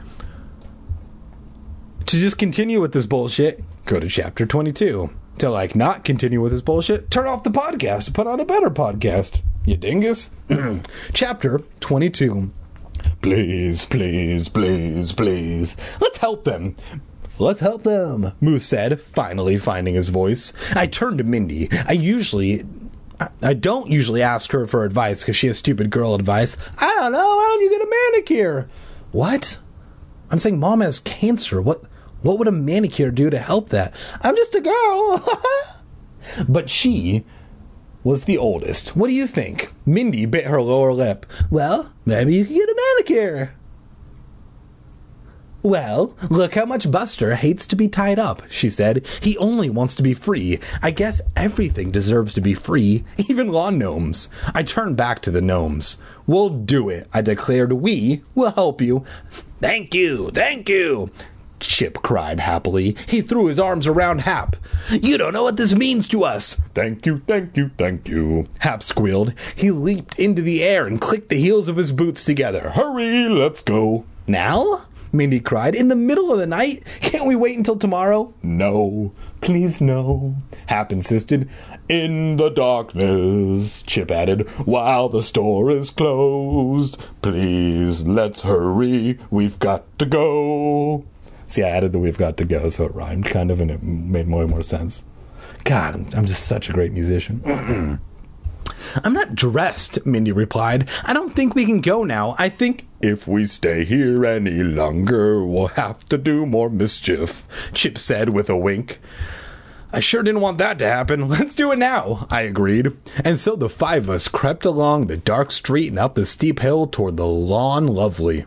To just continue with this bullshit, go to chapter twenty-two. To, like, not continue with this bullshit, turn off the podcast and put on a better podcast. You dingus. Chapter twenty-two. Please, please, please, please. Let's help them. Let's help them, Moose said, finally finding his voice. I turned to Mindy. I usually... I don't usually ask her for advice because she has stupid girl advice. I don't know. Why don't you get a manicure? What? I'm saying Mom has cancer. What... What would a manicure do to help that? I'm just a girl. But she was the oldest. What do you think? Mindy bit her lower lip. Well, maybe you could get a manicure. Well, look how much Buster hates to be tied up, she said. He only wants to be free. I guess everything deserves to be free, even lawn gnomes. I turned back to the gnomes. We'll do it, I declared. We will help you. Thank you, thank you. Chip cried happily. He threw his arms around Hap. You don't know what this means to us. Thank you, thank you, thank you, Hap squealed. He leaped into the air and clicked the heels of his boots together. Hurry, let's go. Now? Mindy cried. In the middle of the night? Can't we wait until tomorrow? No, please no, Hap insisted. In the darkness, Chip added, while the store is closed. Please, let's hurry. We've got to go. See, I added the we've got to go, so it rhymed kind of, and it made more and more sense. God, I'm, I'm just such a great musician. I'm not dressed, Mindy replied. I don't think we can go now. I think if we stay here any longer, we'll have to do more mischief, Chip said with a wink. I sure didn't want that to happen. Let's do it now, I agreed. And so the five of us crept along the dark street and up the steep hill toward the Lawn Lovely.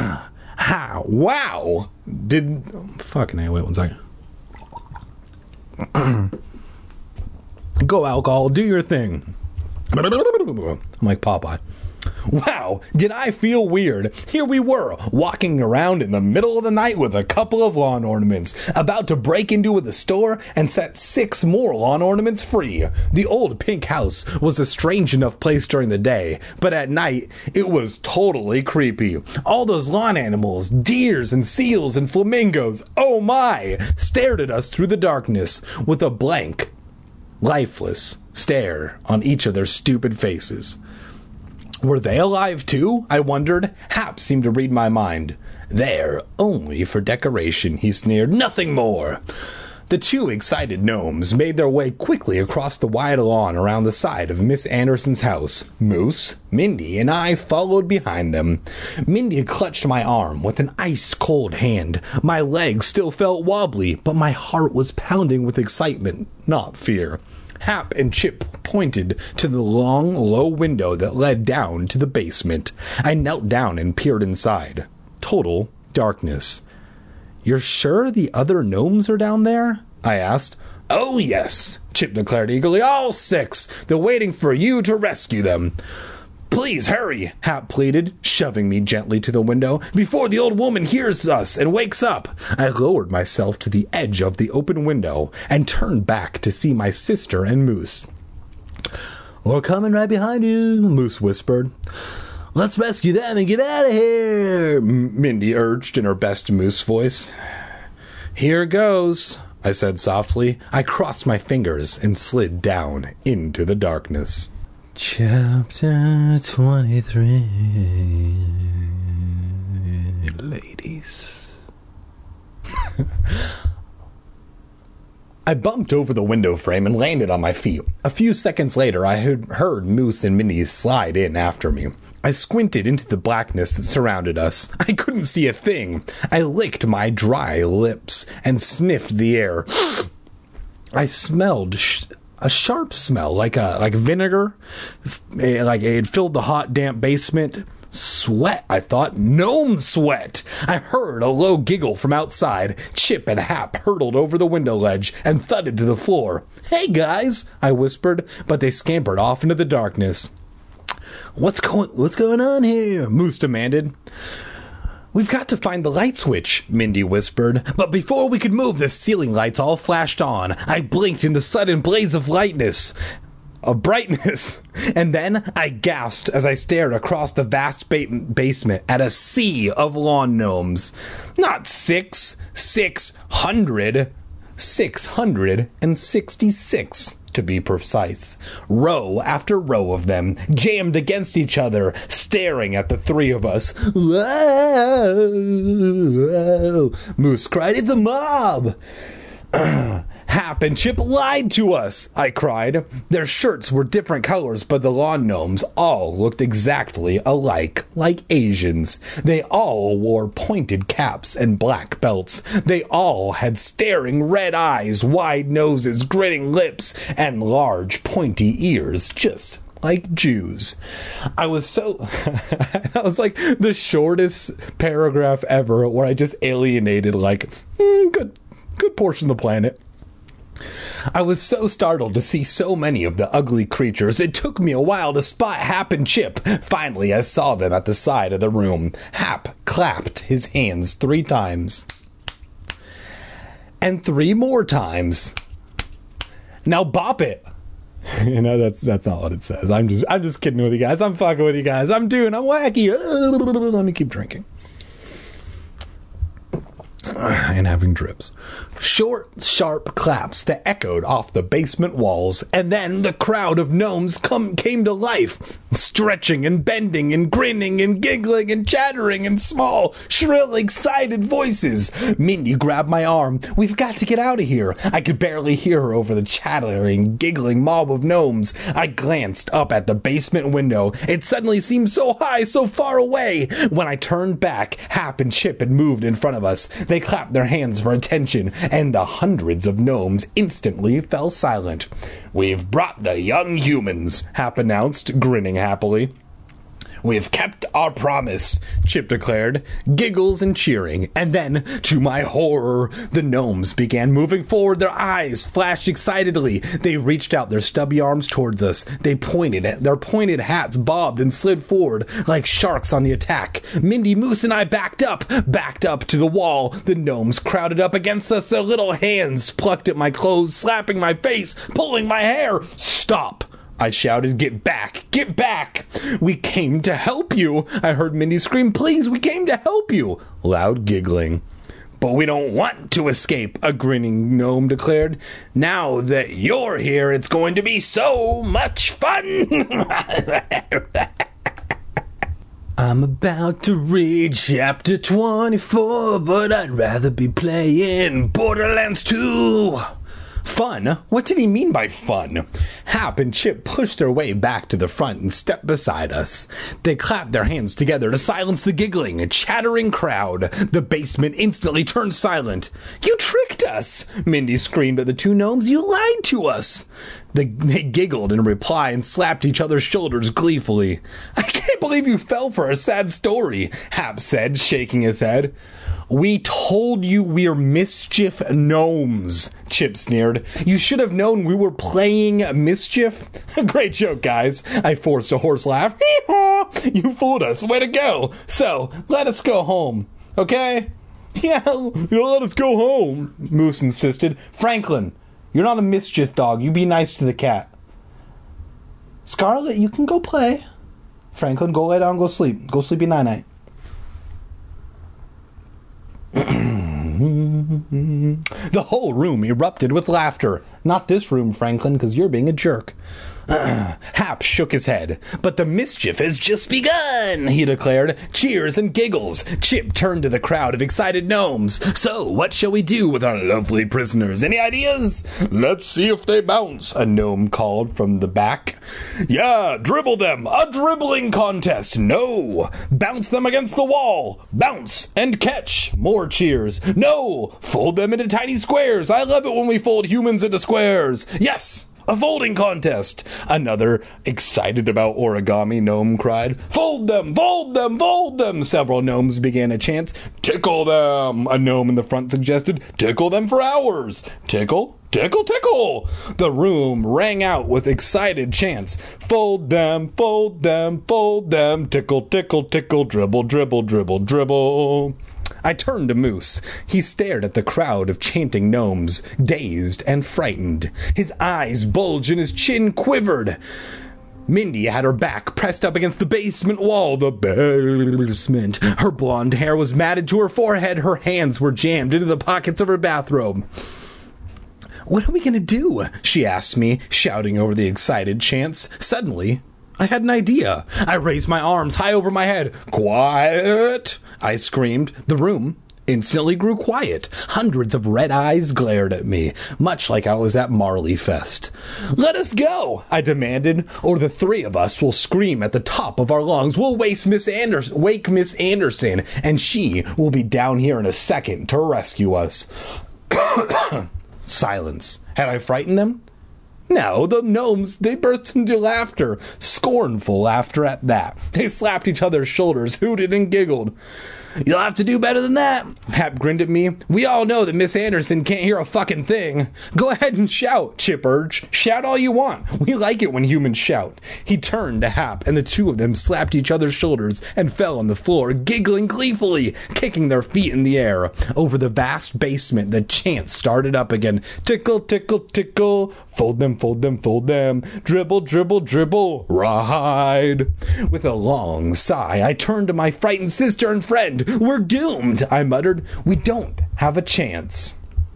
Ha! Wow! Did... Fucking hell, wait one second. Go, alcohol, do your thing. I'm like Popeye. Wow, did I feel weird? Here we were, walking around in the middle of the night with a couple of lawn ornaments, about to break into the store and set six more lawn ornaments free. The old pink house was a strange enough place during the day, but at night, it was totally creepy. All those lawn animals, deers and seals and flamingos, oh my, stared at us through the darkness with a blank, lifeless stare on each of their stupid faces. Were they alive too? I wondered. Hap seemed to read my mind. They're only for decoration, he sneered. Nothing more. The two excited gnomes made their way quickly across the wide lawn around the side of Miss Anderson's house. Moose, Mindy, and I followed behind them. Mindy clutched my arm with an ice-cold hand. My legs still felt wobbly, but my heart was pounding with excitement, not fear. Hap and Chip pointed to the long, low window that led down to the basement. I knelt down and peered inside. Total darkness. You're sure the other gnomes are down there? I asked. Oh, yes, Chip declared eagerly. All six. They're waiting for you to rescue them. Please hurry, Hap pleaded, shoving me gently to the window, before the old woman hears us and wakes up. I lowered myself to the edge of the open window and turned back to see my sister and Moose. We're coming right behind you, Moose whispered. Let's rescue them and get out of here, Mindy urged in her best Moose voice. Here goes, I said softly. I crossed my fingers and slid down into the darkness. Chapter twenty-three. Ladies. I bumped over the window frame and landed on my feet. A few seconds later, I had heard Moose and Minnie slide in after me. I squinted into the blackness that surrounded us. I couldn't see a thing. I licked my dry lips and sniffed the air. I smelled sh- a sharp smell, like a like vinegar, like it had filled the hot, damp basement. Sweat, I thought. Gnome sweat. I heard a low giggle from outside. Chip and Hap hurtled over the window ledge and thudded to the floor. Hey, guys, I whispered, but they scampered off into the darkness. What's going, what's going on here? Moose demanded. We've got to find the light switch, Mindy whispered. But before we could move, the ceiling lights all flashed on. I blinked in the sudden blaze of lightness. Of brightness. And then I gasped as I stared across the vast ba- basement at a sea of lawn gnomes. Not six, six hundred. Six hundred and sixty-six, to be precise. Row after row of them, jammed against each other, staring at the three of us. Whoa! Whoa. Moose cried, it's a mob! Hap and Chip lied to us, I cried. Their shirts were different colors, but the lawn gnomes all looked exactly alike, like Asians. They all wore pointed caps and black belts. They all had staring red eyes, wide noses, grinning lips, and large pointy ears, just like Jews. I was so... I was like the shortest paragraph ever where I just alienated like mm, good, good portion of the planet. I was so startled to see so many of the ugly creatures. It took me a while to spot Hap and Chip. Finally, I saw them at the side of the room. Hap clapped his hands three times. And three more times. Now bop it. You know, that's that's not what it says. I'm just I'm just kidding with you guys. I'm fucking with you guys. I'm doing, I'm wacky. Let me keep drinking. And having drips. Short, sharp claps that echoed off the basement walls, and then the crowd of gnomes come came to life, stretching and bending and grinning and giggling and chattering in small, shrill, excited voices. Mindy grabbed my arm. We've got to get out of here. I could barely hear her over the chattering, giggling mob of gnomes. I glanced up at the basement window. It suddenly seemed so high, so far away. When I turned back, Hap and Chip had moved in front of us. They clapped their hands for attention, and the hundreds of gnomes instantly fell silent. We've brought the young humans, Hap announced, grinning happily. We have kept our promise, Chip declared, giggles and cheering. And then, to my horror, the gnomes began moving forward. Their eyes flashed excitedly. They reached out their stubby arms towards us. They pointed at their pointed hats bobbed and slid forward like sharks on the attack. Mindy, Moose, and I backed up, backed up to the wall. The gnomes crowded up against us. Their little hands plucked at my clothes, slapping my face, pulling my hair. Stop! I shouted, get back, get back! We came to help you! I heard Mindy scream, please, we came to help you! Loud giggling. But we don't want to escape, a grinning gnome declared. Now that you're here, it's going to be so much fun! I'm about to read chapter twenty-four, but I'd rather be playing Borderlands two. Fun? What did he mean by fun? Hap and Chip pushed their way back to the front and stepped beside us. They clapped their hands together to silence the giggling, chattering crowd. The basement instantly turned silent. You tricked us! Mindy screamed at the two gnomes. You lied to us! They, they giggled in reply and slapped each other's shoulders gleefully. I can't believe you fell for a sad story, Hap said, shaking his head. We told you we're mischief gnomes, Chip sneered. You should have known we were playing mischief. Great joke, guys. I forced a hoarse laugh. You fooled us. Way to go. So, let us go home. Okay? Yeah, let us go home, Moose insisted. Franklin, you're not a mischief dog. You be nice to the cat. Scarlet, you can go play. Franklin, go lay down, go sleep. Go sleepy night-night. The whole room erupted with laughter. Not this room, Franklin, because you're being a jerk. Uh, Hap shook his head. But the mischief has just begun, he declared. Cheers and giggles. Chip turned to the crowd of excited gnomes. So, what shall we do with our lovely prisoners? Any ideas? Let's see if they bounce, a gnome called from the back. Yeah, dribble them. A dribbling contest. No. Bounce them against the wall. Bounce and catch. More cheers. No. Fold them into tiny squares. I love it when we fold humans into squares. Yes. A folding contest! Another excited about origami gnome cried. Fold them! Fold them! Fold them! Several gnomes began a chant. Tickle them! A gnome in the front suggested. Tickle them for hours! Tickle? Tickle, tickle! The room rang out with excited chants. Fold them, fold them, fold them. Tickle, tickle, tickle. Dribble, dribble, dribble, dribble. I turned to Moose. He stared at the crowd of chanting gnomes, dazed and frightened. His eyes bulged and his chin quivered. Mindy had her back pressed up against the basement wall. The basement. Her blonde hair was matted to her forehead. Her hands were jammed into the pockets of her bathrobe. What are we going to do? She asked me, shouting over the excited chants. Suddenly, I had an idea. I raised my arms high over my head. Quiet! I screamed. The room instantly grew quiet. Hundreds of red eyes glared at me, much like I was at Marley Fest. Let us go, I demanded, or the three of us will scream at the top of our lungs. We'll waste Miss Anderson, wake Miss Anderson, and she will be down here in a second to rescue us. Silence. Had I frightened them? No, the gnomes, they burst into laughter, scornful laughter at that. They slapped each other's shoulders, hooted and giggled. You'll have to do better than that, Hap grinned at me. We all know that Miss Anderson can't hear a fucking thing. Go ahead and shout, Chip urged. Shout all you want. We like it when humans shout. He turned to Hap, and the two of them slapped each other's shoulders and fell on the floor, giggling gleefully, kicking their feet in the air. Over the vast basement, the chant started up again. Tickle, tickle, tickle. Fold them, fold them, fold them. Dribble, dribble, dribble. Ride. With a long sigh, I turned to my frightened sister and friend. We're doomed, I muttered. We don't have a chance.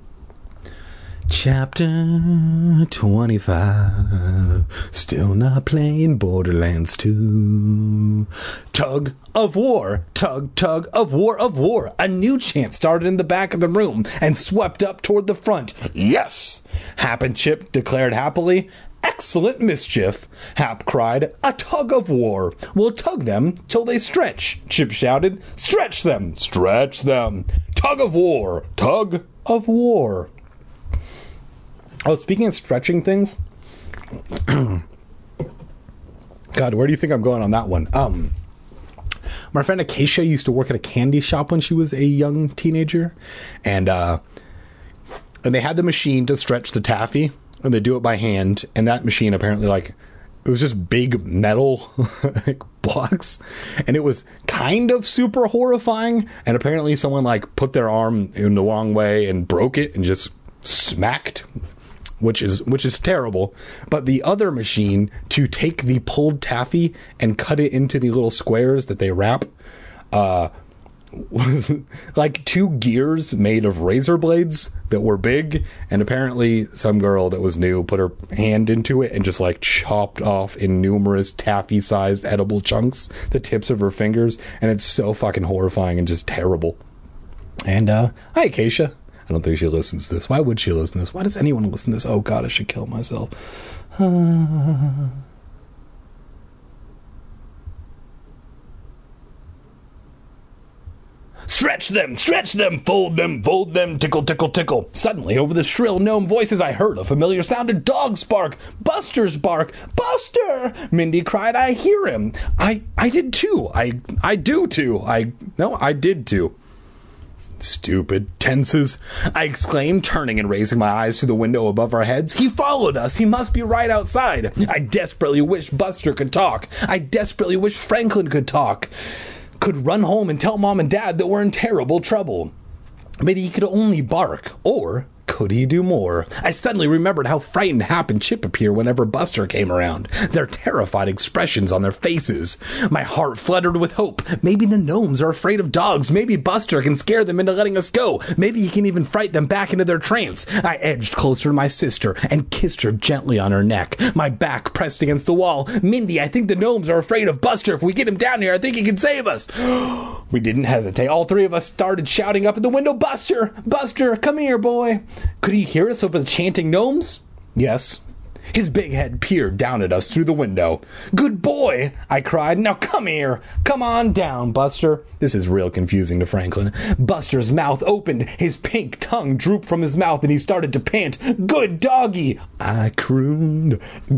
Chapter twenty-five. Still not playing Borderlands two. Tug of war. Tug, tug of war of war. A new chant started in the back of the room and swept up toward the front. Yes! Hap and Chip declared happily. Excellent mischief, Hap cried. A tug of war. We'll tug them till they stretch, Chip shouted. Stretch them, stretch them. Tug of war, tug of war. Oh, speaking of stretching things. God, where do you think I'm going on that one? Um, my friend Acacia used to work at a candy shop when she was a young teenager, and uh, and they had the machine to stretch the taffy, and they do it by hand, and that machine apparently, like, it was just big metal like, blocks, and it was kind of super horrifying, and apparently someone, like, put their arm in the wrong way and broke it and just smacked, which is which is terrible. But the other machine to take the pulled taffy and cut it into the little squares that they wrap uh was like two gears made of razor blades that were big, and apparently some girl that was new put her hand into it and just like chopped off in numerous taffy sized edible chunks the tips of her fingers, and it's so fucking horrifying and just terrible. And uh hi Acacia. I don't think she listens to this. Why would she listen to this? Why does anyone listen to this? Oh god, I should kill myself. Stretch them, stretch them, fold them, fold them, tickle, tickle, tickle. Suddenly, over the shrill gnome voices, I heard a familiar sound, a dog's bark. Buster's bark. Buster! Mindy cried, I hear him. I, I did too. I, I do too. I, no, I did too. Stupid tenses, I exclaimed, turning and raising my eyes to the window above our heads. He followed us. He must be right outside. I desperately wish Buster could talk. I desperately wish Franklin could talk. Could run home and tell Mom and Dad that we're in terrible trouble. But he could only bark, or could he do more? I suddenly remembered how frightened Hap and Chip appear whenever Buster came around, their terrified expressions on their faces. My heart fluttered with hope. Maybe the gnomes are afraid of dogs. Maybe Buster can scare them into letting us go. Maybe he can even fright them back into their trance. I edged closer to my sister and kissed her gently on her neck, my back pressed against the wall. Mindy, I think the gnomes are afraid of Buster. If we get him down here, I think he can save us. We didn't hesitate. All three of us started shouting up at the window, Buster! Buster, come here, boy! Could he hear us over the chanting gnomes? Yes. His big head peered down at us through the window. Good boy, I cried. Now come here. Come on down, Buster. This is real confusing to Franklin. Buster's mouth opened. His pink tongue drooped from his mouth and he started to pant. Good doggy. I crooned.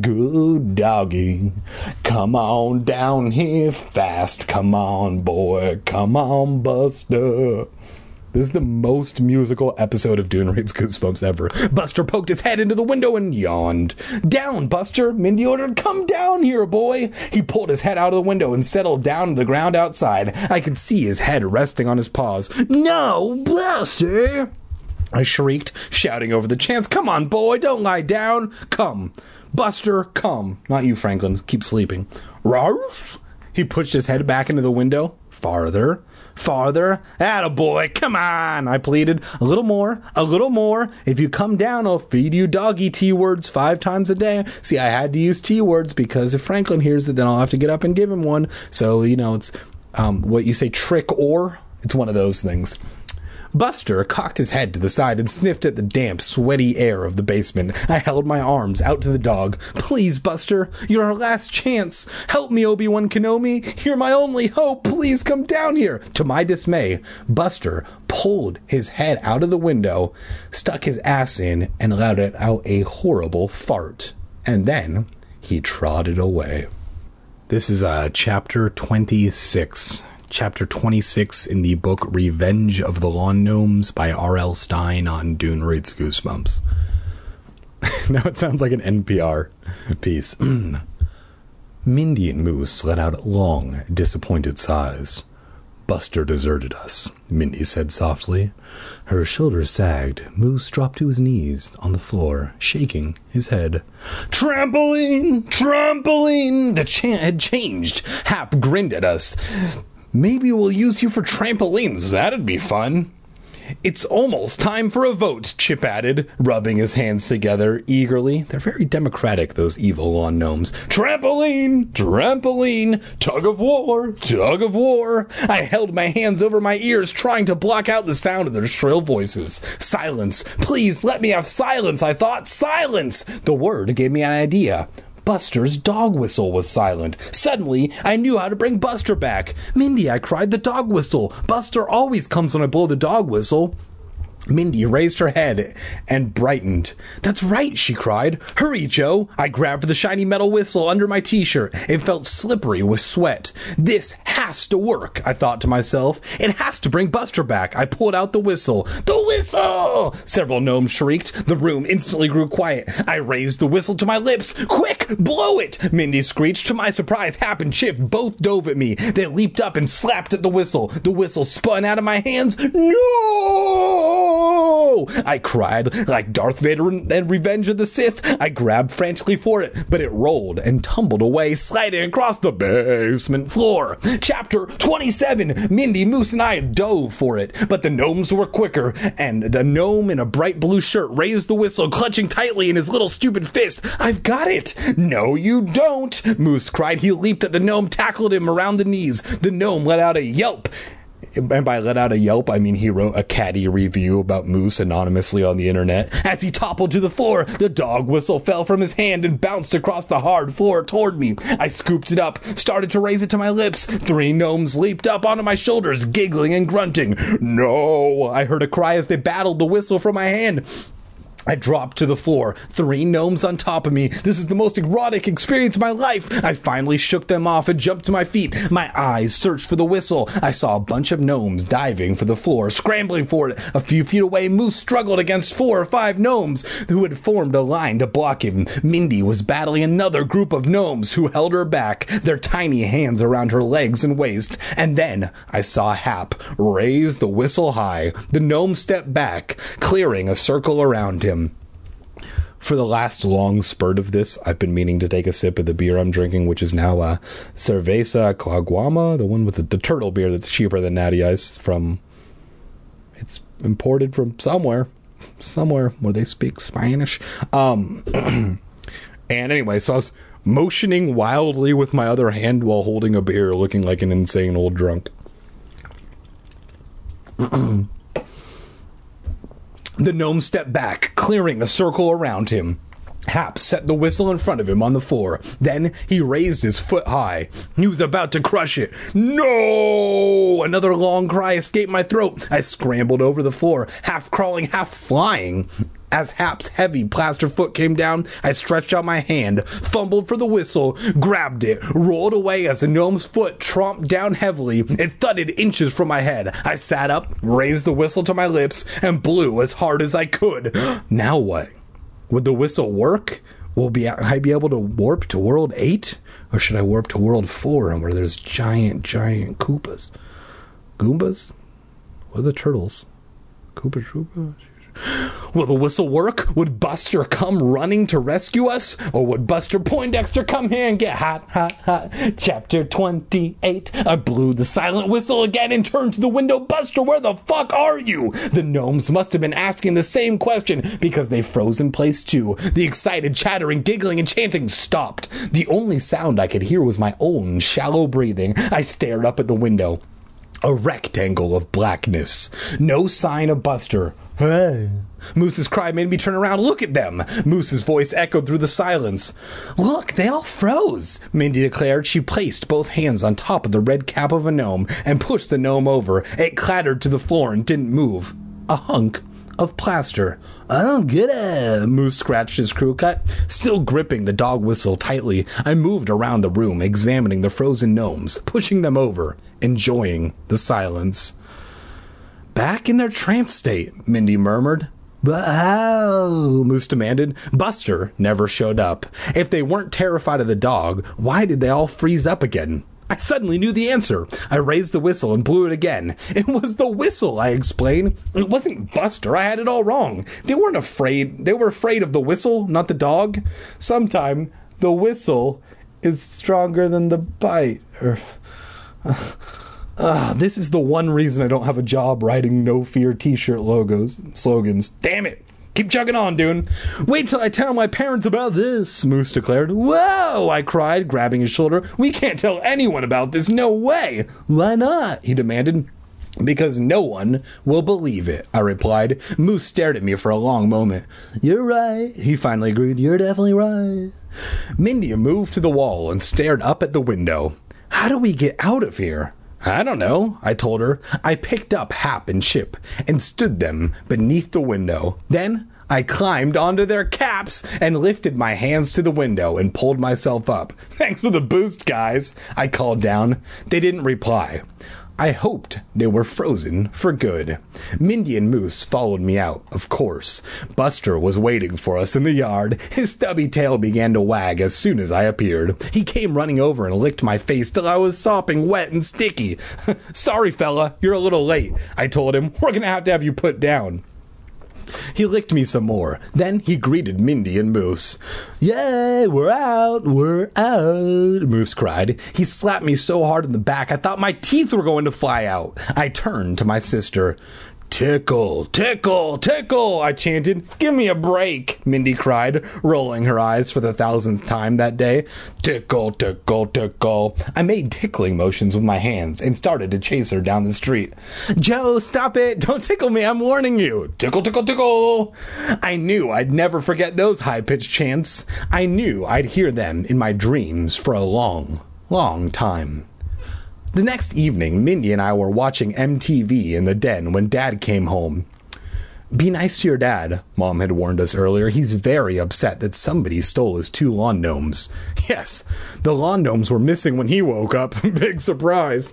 Good doggy. Come on down here fast. Come on, boy. Come on, Buster. This is the most musical episode of Dune Reads Goosebumps ever. Buster poked his head into the window and yawned. Down, Buster, Mindy ordered. Come down here, boy. He pulled his head out of the window and settled down to the ground outside. I could see his head resting on his paws. No, Buster! I shrieked, shouting over the chants. Come on, boy, don't lie down. Come. Buster, come. Not you, Franklin. Keep sleeping. Rarf! He pushed his head back into the window. Farther. Farther. Attaboy, come on, I pleaded. A little more, a little more. If you come down, I'll feed you doggy T-words five times a day. See, I had to use T-words because if Franklin hears it, then I'll have to get up and give him one. So, you know, it's um, what you say, trick or? It's one of those things. Buster cocked his head to the side and sniffed at the damp, sweaty air of the basement. I held my arms out to the dog. Please, Buster, you're our last chance. Help me, Obi-Wan Kenobi. You're my only hope. Please come down here. To my dismay, Buster pulled his head out of the window, stuck his ass in, and let out a horrible fart. And then he trotted away. This is uh, chapter twenty-six. Chapter twenty-six in the book Revenge of the Lawn Gnomes by R L Stine on Dune Reads Goosebumps. Now it sounds like an N P R piece. Mindy and Moose let out long, disappointed sighs. Buster deserted us, Mindy said softly. Her shoulders sagged. Moose dropped to his knees on the floor, shaking his head. Trampoline! Trampoline! The chant had changed. Hap grinned at us. Maybe we'll use you for trampolines. That'd be fun. It's almost time for a vote, Chip added, rubbing his hands together eagerly. They're very democratic, those evil lawn gnomes. Trampoline! Trampoline! Tug of war! Tug of war! I held my hands over my ears, trying to block out the sound of their shrill voices. Silence! Please let me have silence, I thought. Silence! The word gave me an idea. Buster's dog whistle was silent. Suddenly, I knew how to bring Buster back. Mindy, I cried, the dog whistle. Buster always comes when I blow the dog whistle. Mindy raised her head and brightened. "That's right," she cried. "Hurry, Joe." I grabbed for the shiny metal whistle under my t-shirt. It felt slippery with sweat. "This has to work," I thought to myself. "It has to bring Buster back." I pulled out the whistle. "The whistle!" Several gnomes shrieked. The room instantly grew quiet. I raised the whistle to my lips. "Quick, blow it!" Mindy screeched. To my surprise, Hap and Chif both dove at me. They leaped up and slapped at the whistle. The whistle spun out of my hands. "No!" I cried like Darth Vader in Revenge of the Sith. I grabbed frantically for it, but it rolled and tumbled away, sliding across the basement floor. Chapter twenty-seven. Mindy, Moose, and I dove for it, but the gnomes were quicker, and the gnome in a bright blue shirt raised the whistle, clutching tightly in his little stupid fist. "I've got it!" "No, you don't!" Moose cried. He leaped at the gnome, tackled him around the knees. The gnome let out a yelp. And by let out a yelp, I mean he wrote a catty review about Moose anonymously on the internet. As he toppled to the floor, the dog whistle fell from his hand and bounced across the hard floor toward me. I scooped it up, started to raise it to my lips. Three gnomes leaped up onto my shoulders, giggling and grunting. "No!" I heard a cry as they battled the whistle from my hand. I dropped to the floor, three gnomes on top of me. This is the most erotic experience of my life. I finally shook them off and jumped to my feet. My eyes searched for the whistle. I saw a bunch of gnomes diving for the floor, scrambling for it. A few feet away, Moose struggled against four or five gnomes who had formed a line to block him. Mindy was battling another group of gnomes who held her back, their tiny hands around her legs and waist. And then I saw Hap raise the whistle high. The gnome stepped back, clearing a circle around him. For the last long spurt of this, I've been meaning to take a sip of the beer I'm drinking, which is now uh, Cerveza Caguama, the one with the, the turtle beer that's cheaper than Natty Ice from... It's imported from somewhere. Somewhere where they speak Spanish. Um, and anyway, so I was motioning wildly with my other hand while holding a beer, looking like an insane old drunk. The gnome stepped back, clearing a circle around him. Hap set the whistle in front of him on the floor. Then he raised his foot high. He was about to crush it. "No!" Another long cry escaped my throat. I scrambled over the floor, half crawling, half flying. As Hap's heavy plaster foot came down, I stretched out my hand, fumbled for the whistle, grabbed it, rolled away as the gnome's foot tromped down heavily. It thudded inches from my head. I sat up, raised the whistle to my lips, and blew as hard as I could. Now what? Would the whistle work? Will be I be able to warp to World eight? Or should I warp to World four, and where there's giant, giant Koopas? Goombas? What are the turtles? Koopa Troopa? Will the whistle work? Would Buster come running to rescue us? Or would Buster Poindexter come here and get hot, hot, hot? Chapter twenty-eight. I blew the silent whistle again and turned to the window. "Buster, where the fuck are you?" The gnomes must have been asking the same question, because they froze in place too. The excited chattering, giggling, and chanting stopped. The only sound I could hear was my own shallow breathing. I stared up at the window. A rectangle of blackness. No sign of Buster. "Hey." Moose's cry made me turn around. "Look at them." Moose's voice echoed through the silence. "Look, they all froze," Mindy declared. She placed both hands on top of the red cap of a gnome and pushed the gnome over. It clattered to the floor and didn't move. A hunk of plaster. "I don't get it." Moose scratched his crew cut. Still gripping the dog whistle tightly, I moved around the room, examining the frozen gnomes, pushing them over, enjoying the silence. "Back in their trance state," Mindy murmured. "But how?" Moose demanded. Buster never showed up. If they weren't terrified of the dog, why did they all freeze up again? I suddenly knew the answer. I raised the whistle and blew it again. "It was the whistle," I explained. "It wasn't Buster. I had it all wrong. They weren't afraid. They were afraid of the whistle, not the dog. Sometime the whistle is stronger than the bite." Or, uh, uh, this is the one reason I don't have a job writing no fear t-shirt logos, slogans. Damn it. Keep chugging on, Dune. "Wait till I tell my parents about this," Moose declared. "Whoa!" I cried, grabbing his shoulder. "We can't tell anyone about this. No way." "Why not?" he demanded. "Because no one will believe it," I replied. Moose stared at me for a long moment. "You're right," he finally agreed. "You're definitely right." Mindy moved to the wall and stared up at the window. "How do we get out of here?" I don't know, I told her. I picked up Hap and Chip and stood them beneath the window. Then I climbed onto their caps and lifted my hands to the window and pulled myself up. Thanks for the boost, guys, I called down. They didn't reply. I hoped they were frozen for good. Mindy and Moose followed me out, of course. Buster was waiting for us in the yard. His stubby tail began to wag as soon as I appeared. He came running over and licked my face till I was sopping wet and sticky. Sorry, fella, you're a little late, I told him. We're gonna have to have you put down. He licked me some more. Then he greeted Mindy and Moose. Yay, we're out, we're out, Moose cried. He slapped me so hard in the back I thought my teeth were going to fly out. I turned to my sister. Tickle, tickle, tickle, I chanted. Give me a break, Mindy cried, rolling her eyes for the thousandth time that day. Tickle, tickle, tickle. I made tickling motions with my hands and started to chase her down the street. Joe, stop it. Don't tickle me. I'm warning you. Tickle, tickle, tickle. I knew I'd never forget those high-pitched chants. I knew I'd hear them in my dreams for a long, long time. The next evening, Mindy and I were watching M T V in the den when Dad came home. Be nice to your dad, Mom had warned us earlier. He's very upset that somebody stole his two lawn gnomes. Yes, the lawn gnomes were missing when he woke up. Big surprise.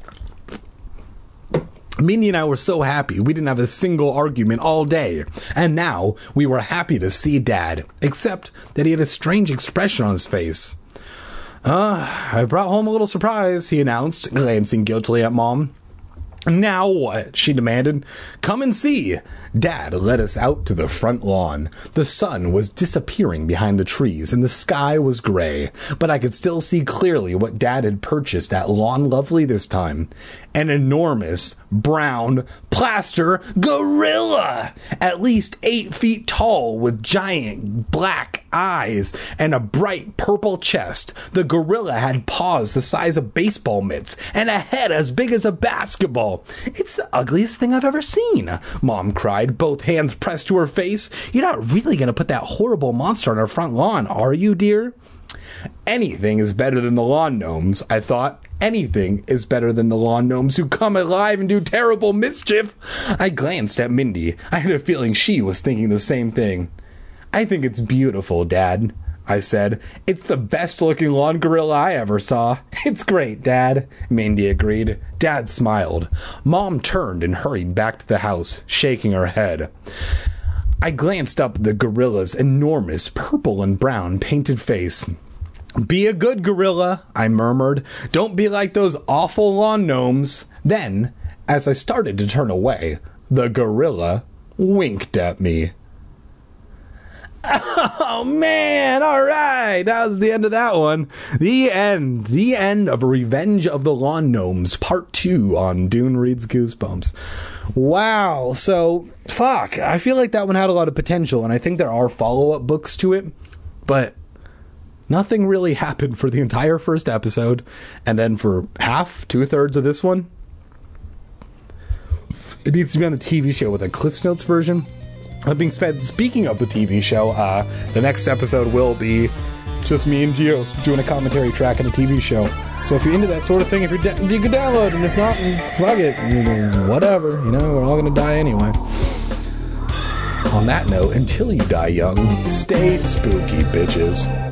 Mindy and I were so happy we didn't have a single argument all day. And now we were happy to see Dad, except that he had a strange expression on his face. Uh, I brought home a little surprise, he announced, glancing guiltily at Mom. Now what? She demanded. Come and see. Dad led us out to the front lawn. The sun was disappearing behind the trees and the sky was gray, but I could still see clearly what Dad had purchased at Lawn Lovely this time. An enormous, brown, plaster gorilla! At least eight feet tall with giant black eyes and a bright purple chest. The gorilla had paws the size of baseball mitts and a head as big as a basketball. It's the ugliest thing I've ever seen, Mom cried, both hands pressed to her face. You're not really going to put that horrible monster on our front lawn, are you, dear? Anything is better than the lawn gnomes, I thought. Anything is better than the lawn gnomes who come alive and do terrible mischief. I glanced at Mindy. I had a feeling she was thinking the same thing. I think it's beautiful, Dad, I said. It's the best-looking lawn gorilla I ever saw. It's great, Dad, Mindy agreed. Dad smiled. Mom turned and hurried back to the house, shaking her head. I glanced up at the gorilla's enormous purple and brown painted face. Be a good gorilla, I murmured. Don't be like those awful lawn gnomes. Then, as I started to turn away, the gorilla winked at me. Oh, man. All right. That was the end of that one. The end. The end of Revenge of the Lawn Gnomes, Part two on Dune Reads Goosebumps. Wow. So, fuck. I feel like that one had a lot of potential, and I think there are follow-up books to it, but nothing really happened for the entire first episode, and then for half, two-thirds of this one, it needs to be on the T V show with a Cliff's Notes version. That being said, speaking of the T V show, uh, the next episode will be just me and Gio doing a commentary track on a T V show. So if you're into that sort of thing, if you're da- you can download, and if not, fuck it, whatever. You know, we're all gonna die anyway. On that note, until you die young, stay spooky, bitches.